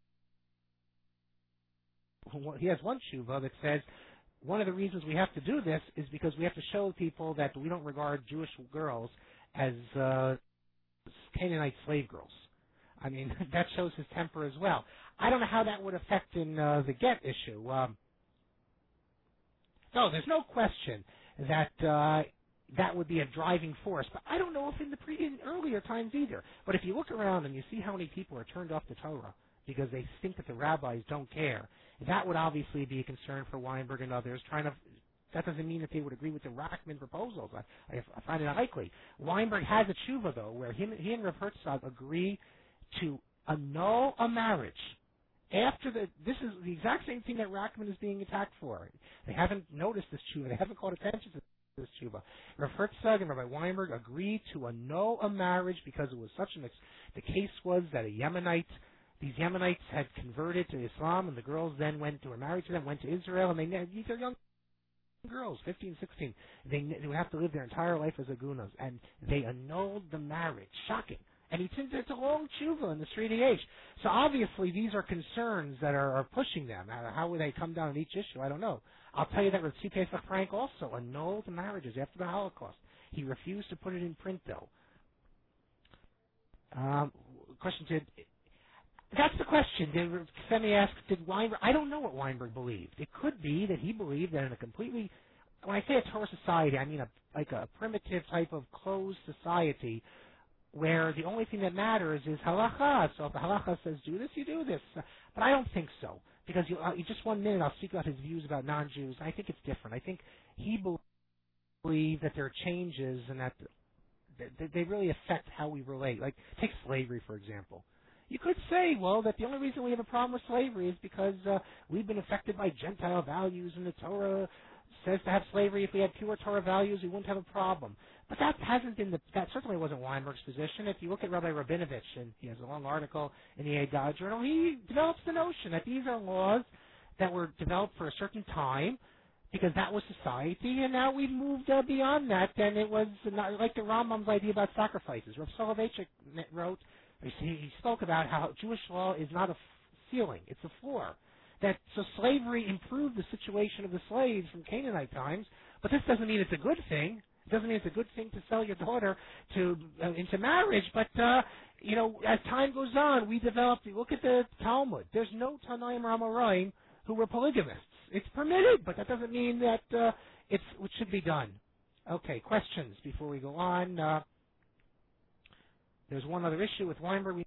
Speaker 1: he has one tshuva that says one of the reasons we have to do this is because we have to show people that we don't regard Jewish girls as uh, Canaanite slave girls. I mean, that shows his temper as well. I don't know how that would affect in uh, the get issue. Um, no, there's no question that uh, that would be a driving force. But I don't know if in the pre- in earlier times either. But if you look around and you see how many people are turned off the Torah because they think that the rabbis don't care, that would obviously be a concern for Weinberg and others. Trying to that doesn't mean that they would agree with the Rachman proposals. I, I, I find it unlikely. Weinberg has a tshuva though, where he, he and Rav Herzog agree to annul a marriage. After the, this is the exact same thing that Rachman is being attacked for. They haven't noticed this tshuva. They haven't called attention to this tshuva. Rav Herzog and Rabbi Weinberg agreed to annul a marriage because it was such an. Ex- the case was that a Yemenite, these Yemenites had converted to Islam, and the girls then went to were married to them, went to Israel, and they these are young girls, fifteen, sixteen. They they would have to live their entire life as agunas, and they annulled the marriage. Shocking. And he thinks it's a long tshuva in the three D H. So obviously these are concerns that are, are pushing them. How would they come down on each issue? I don't know. I'll tell you that with C K Frank also annulled marriages after the Holocaust. He refused to put it in print, though. Um, question to... That's the question. Did, Semi asked, did Weinberg... I don't know what Weinberg believed. It could be that he believed that in a completely... When I say a Torah society, I mean a, like a primitive type of closed society where the only thing that matters is halacha. So if the halacha says do this, you do this. But I don't think so. Because you, uh, just one minute I'll speak about his views about non-Jews. I think it's different. I think he believes that there are changes and that they really affect how we relate. Like, take slavery, for example. You could say, well, that the only reason we have a problem with slavery is because uh, we've been affected by Gentile values, and the Torah says to have slavery. If we had pure Torah values, we wouldn't have a problem. But that hasn't been the, that certainly wasn't Weinberg's position. If you look at Rabbi Rabinovich, and he has a long article in the Eidah Journal, he develops the notion that these are laws that were developed for a certain time, because that was society, and now we've moved uh, beyond that, and it was not, like the Rambam's idea about sacrifices. Rav Soloveitchik wrote, he spoke about how Jewish law is not a ceiling, it's a floor. That so slavery improved the situation of the slaves from Canaanite times, but this doesn't mean it's a good thing. It doesn't mean it's a good thing to sell your daughter to uh, into marriage. But uh, you know, as time goes on, we developed. Look at the Talmud. There's no Tanaim Ramoraim who were polygamists. It's permitted, but that doesn't mean that uh, it's what should be done. Okay, questions before we go on. Uh, there's one other issue with Weinberg.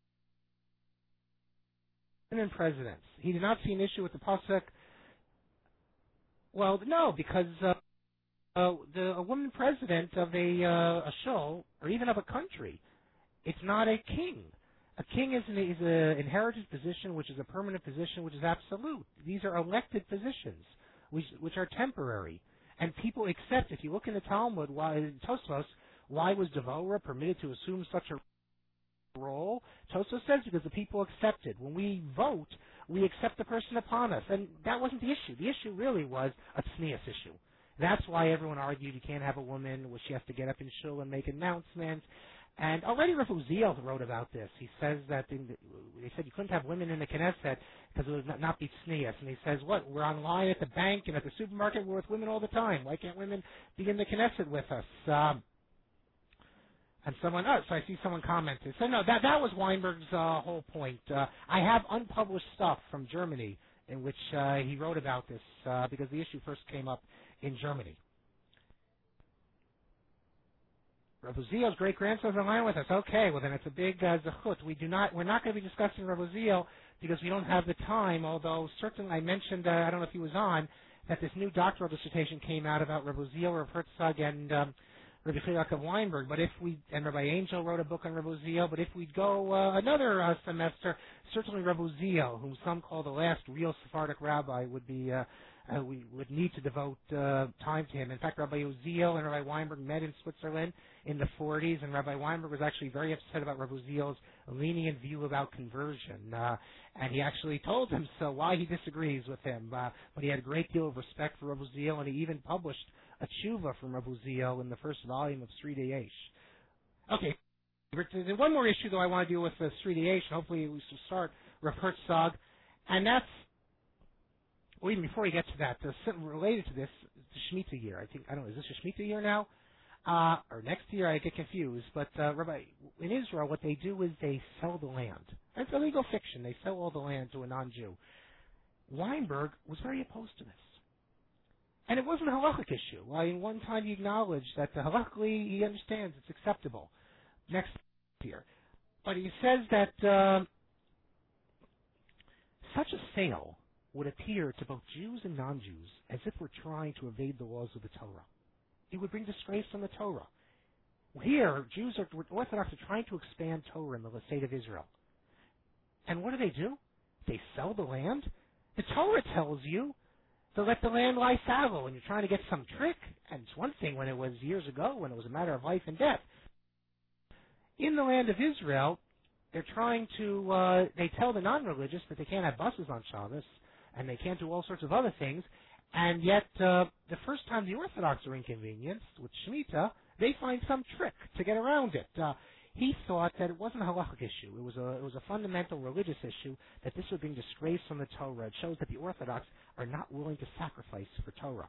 Speaker 1: Women presidents. He did not see an issue with the pasuk. Well, no, because uh, uh, the a woman president of a uh, a show or even of a country, it's not a king. A king is an is a inherited position, which is a permanent position, which is absolute. These are elected positions, which which are temporary, and people accept. If you look in the Talmud, why Tosfos, why was Devorah permitted to assume such a role? Tosfos says because the people accepted. When we vote, we accept the person upon us, and that wasn't the issue. The issue really was a tznius issue. That's why everyone argued you can't have a woman where she has to get up in shul and make announcements. And already Rav Uziel wrote about this. He says that in the, they said you couldn't have women in the Knesset because it would not, not be tznius. And he says, what, we're online at the bank and at the supermarket, we're with women all the time. Why can't women be in the Knesset with us? Um, And someone, oh, so I see someone commented. So no, that that was Weinberg's uh, whole point. Uh, I have unpublished stuff from Germany in which uh, he wrote about this uh, because the issue first came up in Germany. Rav Uziel's great grandson's online with us. Okay, well then it's a big uh, zechut. We do not, we're not going to be discussing Rav Uziel because we don't have the time. Although certainly I mentioned, uh, I don't know if he was on, that this new doctoral dissertation came out about Rav Uziel, Rav Herzog, and um, Rabbi Yaakov Weinberg, but if we, and Rabbi Angel wrote a book on Rabbi Uziel, but if we go uh, another uh, semester, certainly Rabbi Uziel, whom some call the last real Sephardic rabbi, would be, uh, uh, we would need to devote uh, time to him. In fact, Rabbi Uziel and Rabbi Weinberg met in Switzerland in the forties, and Rabbi Weinberg was actually very upset about Rabbi Uziel's lenient view about conversion, uh, and he actually told him so why he disagrees with him, uh, but he had a great deal of respect for Rabbi Uziel, and he even published a tshuva from Rav Uziel in the first volume of Sri Dayesh. Okay, there's one more issue though I want to deal with the Sri Dayesh, and hopefully we will start Rav Herzog, and that's Well, even before we get to that, uh, something related to this, the Shemitah year. I think I don't know. Is this a Shemitah year now, uh, or next year? I get confused. But uh, Rabbi, in Israel, what they do is they sell the land. It's a legal fiction. They sell all the land to a non-Jew. Weinberg was very opposed to this. And it wasn't a halachic issue. I mean, one time he acknowledged that uh, halachically he understands it's acceptable next year. But he says that uh, such a sale would appear to both Jews and non-Jews as if we're trying to evade the laws of the Torah. It would bring disgrace on the Torah. Here, Jews are, Orthodox are trying to expand Torah in the state of Israel. And what do they do? They sell the land. The Torah tells you to let the land lie fallow when you're trying to get some trick. And it's one thing when it was years ago, when it was a matter of life and death. In the land of Israel, they're trying to, uh, they tell the non-religious that they can't have buses on Shabbos, and they can't do all sorts of other things, and yet uh, the first time the Orthodox are inconvenienced with Shemitah, they find some trick to get around it. Uh, he thought that it wasn't a halachic issue. It was a, it was a fundamental religious issue, that this would bring disgrace on the Torah. It shows that the Orthodox are not willing to sacrifice for Torah.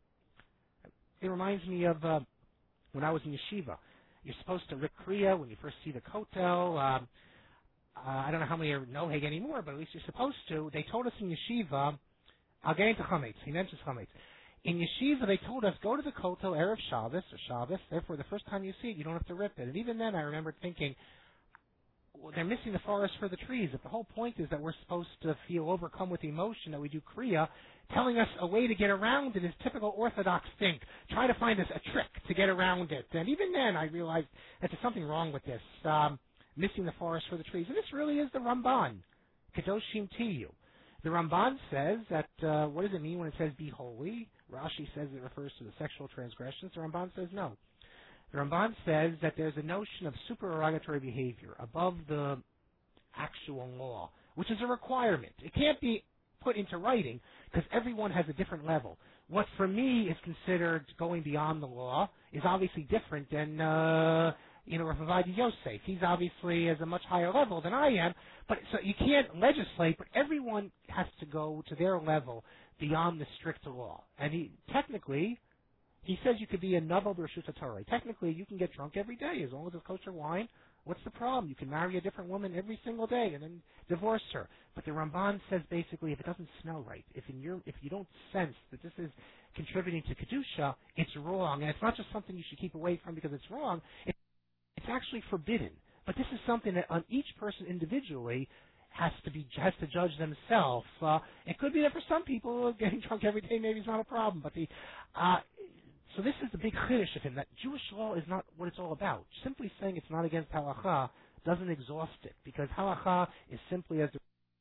Speaker 1: It reminds me of uh, when I was in yeshiva. You're supposed to Rikriya when you first see the Kotel. Um, uh, I don't know how many are Noheg anymore, but at least you're supposed to. They told us in yeshiva, I'll get into Chametz. He mentions Chametz. In yeshiva, they told us, go to the Kotel Erev Shabbos, or Shabbos, therefore the first time you see it, you don't have to rip it. And even then, I remember thinking, well, they're missing the forest for the trees. If the whole point is that we're supposed to feel overcome with emotion, that we do Kriya, telling us a way to get around it is typical Orthodox think. Try to find us a trick to get around it. And even then, I realized that there's something wrong with this, um, missing the forest for the trees. And this really is the Ramban, Kedoshim Tiyu. The Ramban says that, uh, what does it mean when it says be holy? Rashi says it refers to the sexual transgressions. The Ramban says no. The Ramban says that there's a notion of supererogatory behavior above the actual law, which is a requirement. It can't be put into writing because everyone has a different level. What for me is considered going beyond the law is obviously different than, uh, you know, Ravadi Yosef. He's obviously at a much higher level than I am, but so you can't legislate, but everyone has to go to their level beyond the strict law. And he, technically, he says you could be a Naval B'Reshut Torah. Technically, you can get drunk every day as long as it's kosher wine. What's the problem? You can marry a different woman every single day and then divorce her. But the Ramban says basically, if it doesn't smell right, if in your, if you don't sense that this is contributing to kedusha, it's wrong, and it's not just something you should keep away from because it's wrong. It, it's actually forbidden. But this is something that on each person individually has to be has to judge themselves. Uh, it could be that for some people, getting drunk every day maybe is not a problem, but the uh, so this is the big chiddush of him, that Jewish law is not what it's all about. Simply saying it's not against halacha doesn't exhaust it, because halacha is simply, as the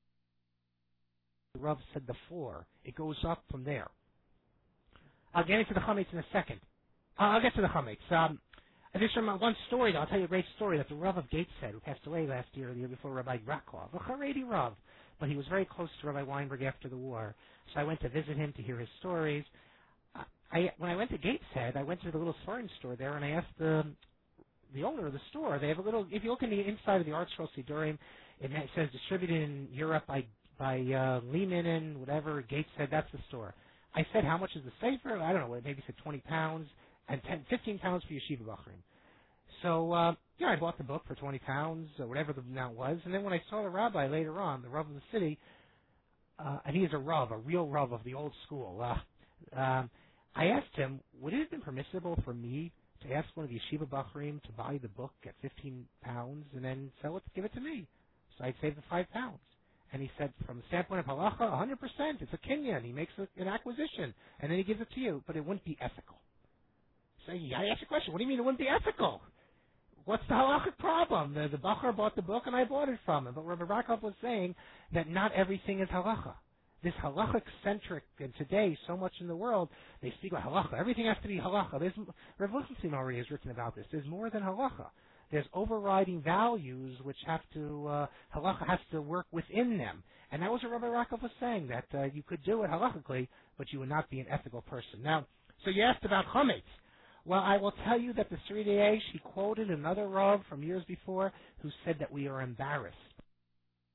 Speaker 1: Rav said before, it goes up from there. I'll get into the chametz in a second. Uh, I'll get to the chametz. Um, this is one story, though. I'll tell you a great story that the Rav of Gateshead, who passed away last year or the year before, Rabbi Rakov, a Haredi Rav, but he was very close to Rabbi Weinberg after the war. So I went to visit him to hear his stories. I, when I went to Gateshead, I went to the little Sfarim store there, and I asked the the owner of the store. They have a little. If you look in the inside of the Art Scroll Sidurim, it says distributed in Europe by by uh, Lehman and whatever. Gateshead, that's the store. I said, how much is the sefer? I don't know. Maybe said twenty pounds and ten, fifteen pounds for yeshiva bachrim. So uh, yeah, I bought the book for twenty pounds or whatever the amount was. And then when I saw the rabbi later on, the Rav of the city, uh, and he is a Rav, a real Rav of the old school. Uh, um, I asked him, would it have been permissible for me to ask one of the yeshiva bachrim to buy the book at fifteen pounds and then sell it, give it to me? So I'd save the five pounds. And he said, from the standpoint of halacha, one hundred percent. It's a kinyan. He makes a, an acquisition, and then he gives it to you. But it wouldn't be ethical. So you got to ask your question. What do you mean it wouldn't be ethical? What's the halachic problem? The, the bachar bought the book, and I bought it from him. But Rabbi Rakov was saying that not everything is halacha. This halachic-centric, and today, so much in the world, they speak about halacha. Everything has to be halacha. There's, Rav Lichtenstein already has written about this. There's more than halacha. There's overriding values which have to, uh, halacha has to work within them. And that was what Rabbi Rakov was saying, that uh, you could do it halachically, but you would not be an ethical person. Now, so you asked about chametz. Well, I will tell you that the Seridei, she quoted another Rav from years before who said that we are embarrassed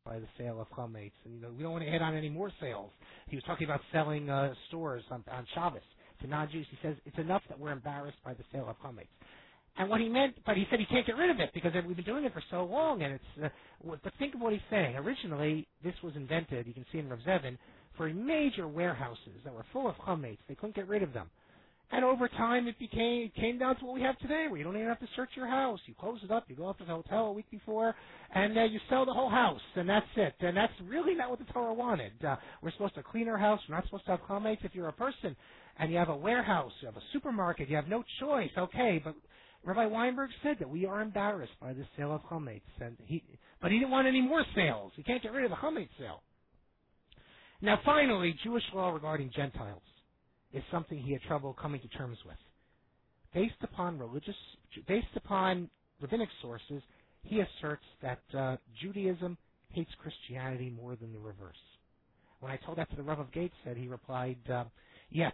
Speaker 1: by the sale of chametz, and you know we don't want to add on any more sales. He was talking about selling uh, stores on, on Shabbos to non-Jews. He says it's enough that we're embarrassed by the sale of chametz. And what he meant, but he said he can't get rid of it because we've been doing it for so long. And it's, uh, but think of what he's saying. Originally, this was invented. You can see in Rav Zevin for major warehouses that were full of chametz. They couldn't get rid of them. And over time, it became it came down to what we have today, where you don't even have to search your house. You close it up, you go up to the hotel a week before, and uh, you sell the whole house, and that's it. And that's really not what the Torah wanted. Uh, we're supposed to clean our house. We're not supposed to have chametz. If you're a person and you have a warehouse, you have a supermarket, you have no choice. Okay, but Rabbi Weinberg said that we are embarrassed by the sale of chametz, and he, but he didn't want any more sales. You can't get rid of the chametz sale. Now, finally, Jewish law regarding Gentiles is something he had trouble coming to terms with. Based upon religious, based upon rabbinic sources, he asserts that uh, Judaism hates Christianity more than the reverse. When I told that to the Rav of Gateshead, he replied, uh, yes,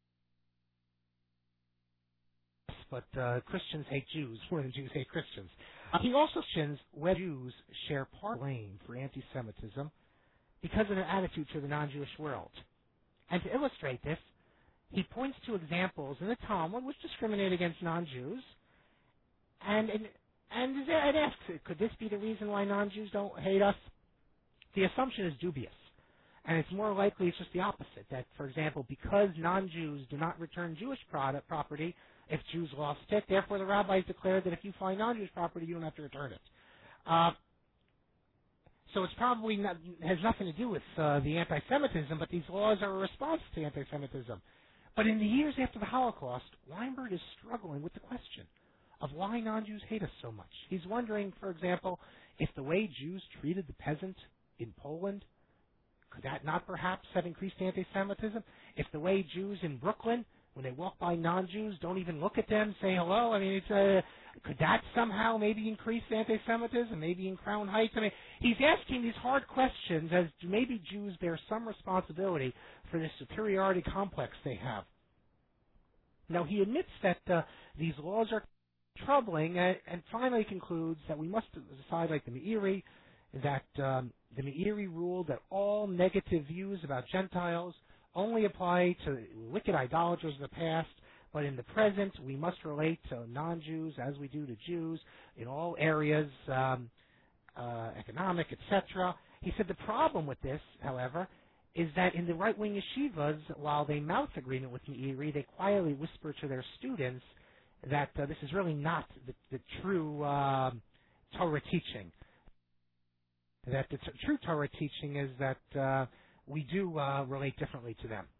Speaker 1: but uh, Christians hate Jews more than Jews hate Christians. Uh, he also questions whether Jews share part of the blame for anti-Semitism because of their attitude to the non-Jewish world. And to illustrate this, he points to examples in the Talmud which discriminate against non-Jews, and and, and it asks, could this be the reason why non-Jews don't hate us? The assumption is dubious, and it's more likely it's just the opposite, that, for example, because non-Jews do not return Jewish product, property if Jews lost it, therefore the rabbis declared that if you find non-Jewish property, you don't have to return it. Uh, so it's probably not, has nothing to do with uh, the anti-Semitism, but these laws are a response to anti-Semitism. But in the years after the Holocaust, Weinberg is struggling with the question of why non-Jews hate us so much. He's wondering, for example, if the way Jews treated the peasant in Poland, could that not perhaps have increased anti-Semitism? If the way Jews in Brooklyn, when they walk by non-Jews, don't even look at them, say hello, I mean, it's uh, could that somehow maybe increase anti-Semitism, maybe in Crown Heights? I mean, he's asking these hard questions as maybe Jews bear some responsibility for this superiority complex they have. Now, he admits that uh, these laws are troubling, and, and finally concludes that we must decide, like the Meiri, that um, the Meiri ruled that all negative views about Gentiles only apply to wicked idolaters of the past, but in the present we must relate to non-Jews as we do to Jews in all areas, um, uh, economic, et cetera. He said the problem with this, however, is that in the right-wing yeshivas, while they mouth agreement with Meiri, they quietly whisper to their students that uh, this is really not the, the true uh, Torah teaching. That the t- true Torah teaching is that uh, we do uh, relate differently to them.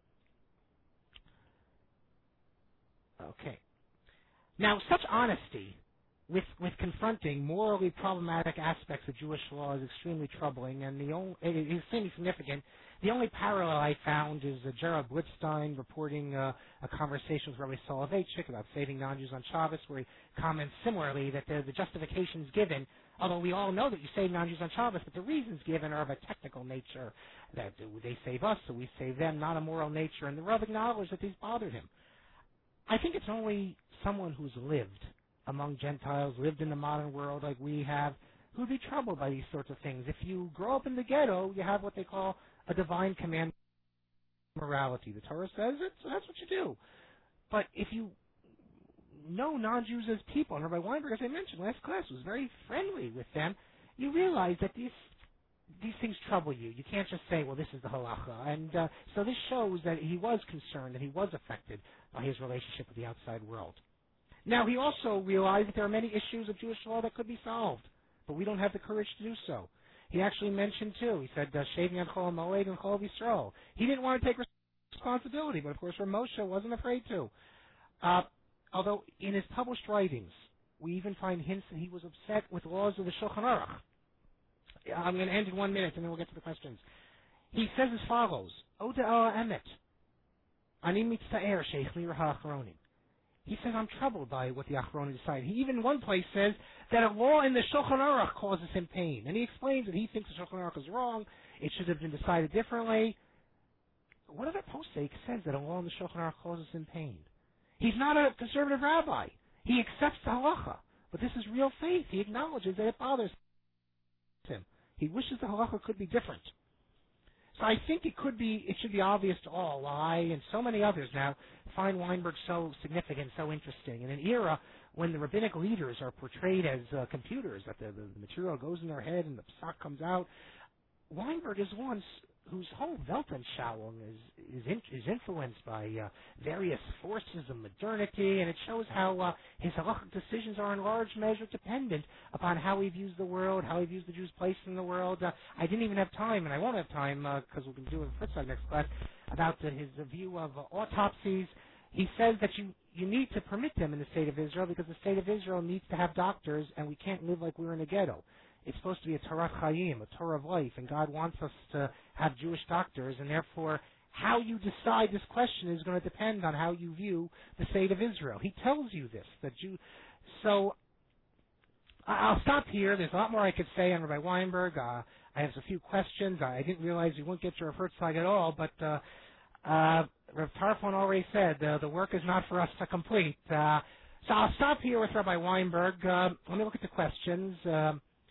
Speaker 1: Okay. Now, such honesty with with confronting morally problematic aspects of Jewish law is extremely troubling, and the only it is extremely significant. The only parallel I found is uh, Gerald Blitzstein reporting uh, a conversation with Rabbi Soloveitchik about saving non-Jews on Shabbos, where he comments similarly that the, the justifications given, although we all know that you save non-Jews on Shabbos, but the reasons given are of a technical nature, that they save us, so we save them, not a moral nature, and the Rav acknowledged that these bothered him. I think it's only someone who's lived among Gentiles, lived in the modern world like we have, who'd be troubled by these sorts of things. If you grow up in the ghetto, you have what they call a divine command morality. The Torah says it, so that's what you do. But if you know non-Jews as people, and Rabbi Weinberg, as I mentioned last class, was very friendly with them, you realize that these these things trouble you. You can't just say, well, this is the halacha. And uh, so this shows that he was concerned, that he was affected by his relationship with the outside world. Now, he also realized that there are many issues of Jewish law that could be solved, but we don't have the courage to do so. He actually mentioned, too, he said, uh, shaving on Chol Moed and Chol Yisrael. He didn't want to take responsibility, but of course Moshe wasn't afraid to. Uh, although in his published writings, we even find hints that he was upset with laws of the Shulchan Aruch. I'm going to end in one minute, and then we'll get to the questions. He says as follows, Oda ala emet, ani mitzta'er sheich li raha achronim. He says, I'm troubled by what the Achronim decided. He even in one place says that a law in the Shulchan Aruch causes him pain. And he explains that he thinks the Shulchan Aruch is wrong. It should have been decided differently. What other posek says that a law in the Shulchan Aruch causes him pain? He's not a conservative rabbi. He accepts the halacha. But this is real faith. He acknowledges that it bothers him. He wishes the halacha could be different. So I think it could be, it should be obvious to all why, and so many others now, find Weinberg so significant, so interesting. In an era when the rabbinic leaders are portrayed as uh, computers, that the, the, the material goes in their head and the psak comes out, Weinberg is one whose whole Weltanschauung is is, in, is influenced by uh, various forces of modernity, and it shows how uh, his halachic decisions are in large measure dependent upon how he views the world, how he views the Jews' place in the world. Uh, I didn't even have time, and I won't have time because uh, we're going to do it in Fritz's next class, about uh, his uh, view of uh, autopsies. He says that you, you need to permit them in the state of Israel because the state of Israel needs to have doctors, and we can't live like we're in a ghetto. It's supposed to be a Torah Chaim, a Torah of life, and God wants us to have Jewish doctors, and therefore how you decide this question is going to depend on how you view the state of Israel. He tells you this, that you. So I'll stop here. There's a lot more I could say on Rabbi Weinberg. Uh, I have a few questions. I didn't realize we wouldn't get to Rav Herzog at all, but uh, uh, Rav Tarfon already said uh, the work is not for us to complete. Uh, so I'll stop here with Rabbi Weinberg. Uh, let me look at the questions. Uh,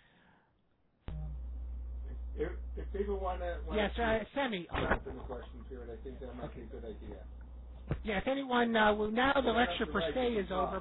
Speaker 2: If, if people want to,
Speaker 1: yes, uh, Semi.
Speaker 2: jump in the question period, I think that might
Speaker 1: Okay.
Speaker 2: be a good idea.
Speaker 1: Yeah, if anyone, uh, well, now the lecture per se is over.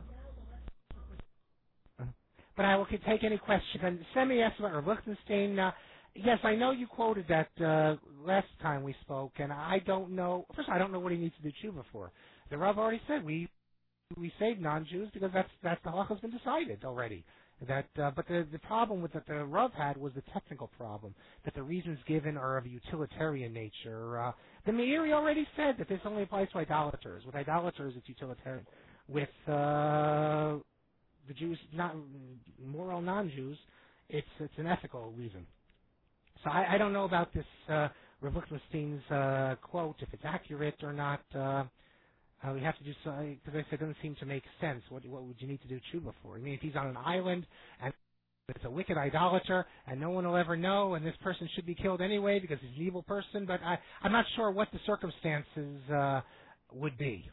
Speaker 1: But I will take any questions. And Semi asked about Rav Lichtenstein. Uh, yes, I know you quoted that uh, last time we spoke, and I don't know. First, I don't know what he needs to do tshuva for. The Rav already said we we save non-Jews because that's that's the halacha has been decided already. That, uh, but the the problem with that the Rav had was the technical problem, that the reasons given are of a utilitarian nature. Uh, the Meiri already said that this only applies to idolaters. With idolaters, it's utilitarian. With uh, the Jews, not moral non-Jews, it's it's an ethical reason. So I, I don't know about this uh, Rav Lichtenstein's uh, quote, if it's accurate or not. Uh, Uh, we have to do something, because I said it doesn't seem to make sense. What what would you need to do tshuva for? I mean, if he's on an island and it's a wicked idolater and no one will ever know and this person should be killed anyway because he's an evil person, but I, I'm not sure what the circumstances uh, would be.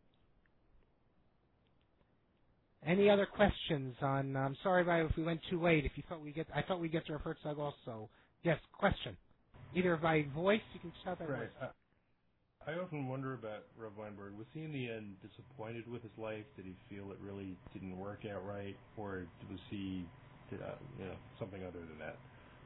Speaker 1: Any other questions on, I'm sorry about if we went too late. If you thought we get, I thought we'd get to Rav Herzog also. Yes, question. Either by voice, you can shout that
Speaker 3: Right.
Speaker 1: voice.
Speaker 3: Uh, I often wonder about Rav Weinberg. Was he in the end disappointed with his life? Did he feel it really didn't work out right, or was he, uh, you know, something other than that?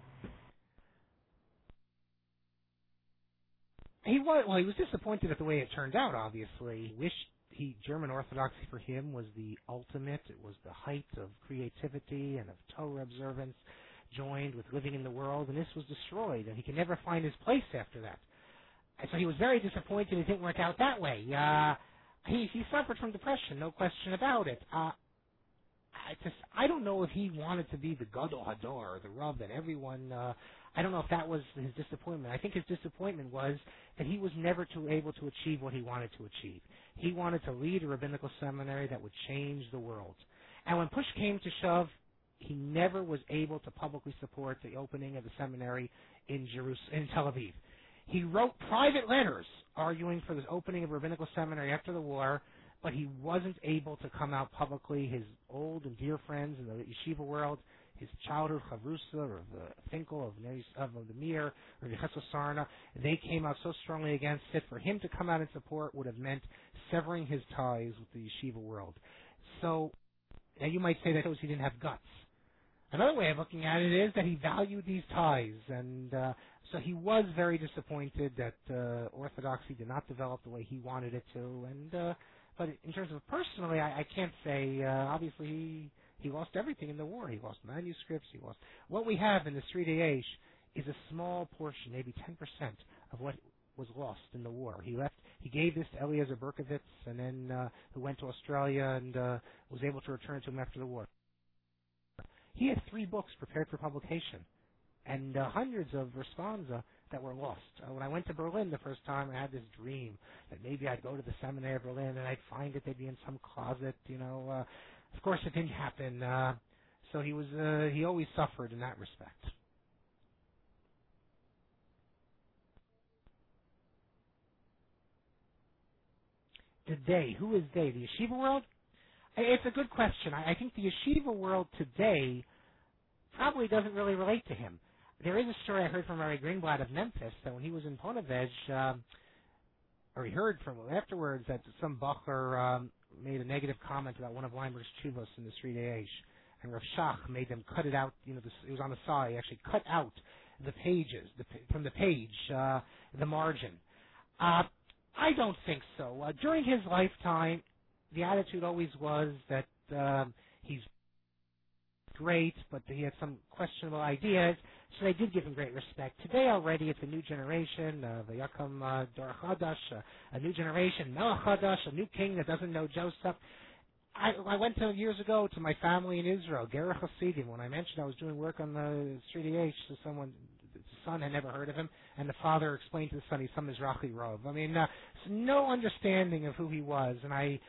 Speaker 1: He was well. He was disappointed at the way it turned out. Obviously, he wished he German Orthodoxy for him was the ultimate. It was the height of creativity and of Torah observance, joined with living in the world, and this was destroyed, and he could never find his place after that. And so he was very disappointed it didn't work out that way. Uh, he he suffered from depression, no question about it. Uh, I just I don't know if he wanted to be the Gadol Hador, or the Rav that everyone. Uh, I don't know if that was his disappointment. I think his disappointment was that he was never to able to achieve what he wanted to achieve. He wanted to lead a rabbinical seminary that would change the world. And when push came to shove, he never was able to publicly support the opening of the seminary in Jerusalem, in Tel Aviv. He wrote private letters arguing for the opening of a rabbinical seminary after the war, but he wasn't able to come out publicly. His old and dear friends in the yeshiva world, his childhood chavrusa, or the Finkel of, Neris, of the Mir, or the Chesed Sarna, they came out so strongly against it. For him to come out in support would have meant severing his ties with the yeshiva world. So, now you might say that shows he didn't have guts. Another way of looking at it is that he valued these ties, and uh, so he was very disappointed that uh, Orthodoxy did not develop the way he wanted it to. And uh, but in terms of personally, I, I can't say. Uh, obviously, he he lost everything in the war. He lost manuscripts. He lost what we have in the Sridei Eish is a small portion, maybe ten percent of what was lost in the war. He left. He gave this to Eliezer Berkovitz, and then uh, who went to Australia and uh, was able to return to him after the war. He had three books prepared for publication, and uh, hundreds of responsa that were lost. Uh, when I went to Berlin the first time, I had this dream that maybe I'd go to the seminary of Berlin and I'd find it. They'd be in some closet, you know. Uh, of course, it didn't happen. Uh, so he was. Uh, he always suffered in that respect. The they. Who is they? The yeshiva world? It's a good question. I, I think the yeshiva world today probably doesn't really relate to him. there is a story I heard from Rabbi Greenblatt of Memphis that when he was in Ponevej, um, or he heard from him afterwards that some Bacher um, made a negative comment about one of Weinberg's chuvos in the Sri Eish, and Rav Shach made them cut it out. You know, this, it was on the side. He actually cut out the pages the, from the page, uh, the margin. Uh, I don't think so. Uh, during his lifetime, the attitude always was that um, he's great, but he had some questionable ideas, so they did give him great respect. Today already, it's a new generation, uh, Vayakam uh, Dor Chadash, uh, a new generation, Melech Chadash, a new king that doesn't know Joseph. I, I went to years ago to my family in Israel, Gerach Hasidim, when I mentioned I was doing work on the Street H, so someone, the son had never heard of him, and the father explained to the son he's some Mizrahi Rov. I mean, uh, no understanding of who he was, and I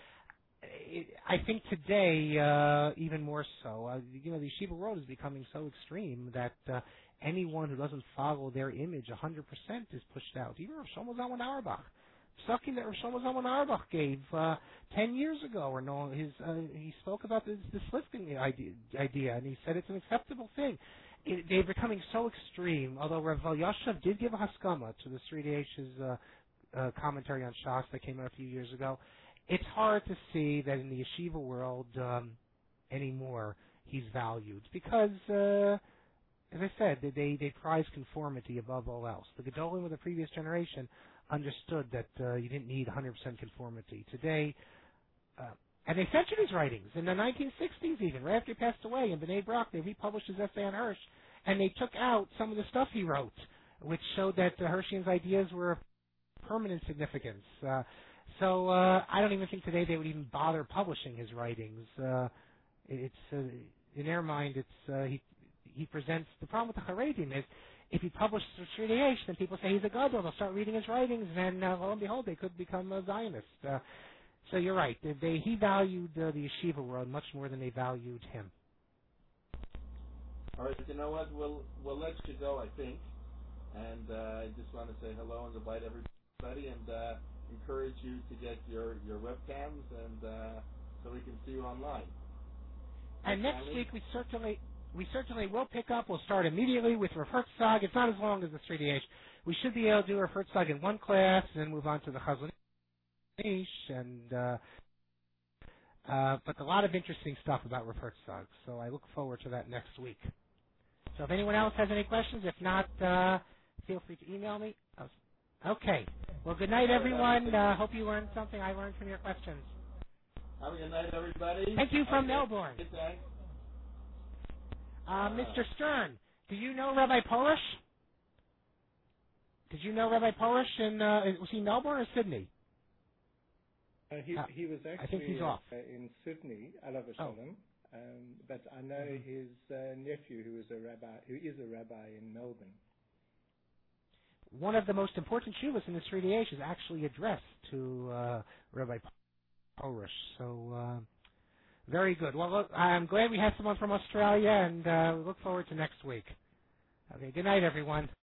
Speaker 1: I think today, uh, even more so, uh, you know, the yeshiva world is becoming so extreme that uh, anyone who doesn't follow their image one hundred percent is pushed out. Even Rav Shlomo Zalman Auerbach, something that Rav Shlomo Zalman Auerbach gave uh, ten years ago, or no, his uh, he spoke about this, this lifting idea, idea, and he said it's an acceptable thing. It, they're becoming so extreme. Although Rav Yashav did give a haskama to the Sri Desh's uh, uh, commentary on Shas that came out a few years ago. It's hard to see that in the yeshiva world um, anymore he's valued because, uh, as I said, they they prize conformity above all else. The Gedolim of the previous generation understood that uh, you didn't need one hundred percent conformity. Today, uh, and they censored his writings in the nineteen sixties even. Right after he passed away, in B'nai Brak, they republished his essay on Hirsch, and they took out some of the stuff he wrote, which showed that uh, Hirschian's ideas were of permanent significance. Uh, So uh, I don't even think today they would even bother publishing his writings. Uh, it's uh, in their mind, it's uh, he he presents the problem with the Haredim is if he publishes Sri Eish, then people say he's a gadol. They'll start reading his writings, and uh, lo and behold, they could become a Zionist. Uh, so you're right. They, they he valued uh, the yeshiva world much more than they valued him.
Speaker 2: All right, you know what? We'll we'll let you go, I think, and uh, I just want to say hello and invite everybody and. Uh, encourage you to get your, your webcams and uh, so we can see you online.
Speaker 1: And next week we certainly we certainly will pick up. We'll start immediately with Rav Herzog. It's not as long as the Sri Eish. We should be able to do Rav Herzog in one class and then move on to the Chazon Ish and uh, uh, but a lot of interesting stuff about Rav Herzog. So I look forward to that next week. So if anyone else has any questions, if not, uh, feel free to email me. Okay. Well, good night, everyone. Uh, hope you learned something. I learned from your questions.
Speaker 2: Have a good night, everybody.
Speaker 1: Thank you from
Speaker 2: okay.
Speaker 1: Melbourne.
Speaker 2: Good day.
Speaker 1: Uh, Mister Stern, do you know Rabbi Polish? Did you know Rabbi Polish in, uh, was he Melbourne or Sydney?
Speaker 4: Uh, he,
Speaker 1: uh,
Speaker 4: he was actually
Speaker 1: I think he's
Speaker 4: uh,
Speaker 1: off.
Speaker 4: in Sydney, Alav Shalom, oh. um, but I know mm-hmm. his uh, nephew, who is a rabbi, who is a rabbi in Melbourne.
Speaker 1: One of the most important shuvas in the Sri Eish is actually addressed to uh, Rabbi Polish. So, uh, very good. Well, look, I'm glad we have someone from Australia, and uh, we look forward to next week. Okay, good night, everyone.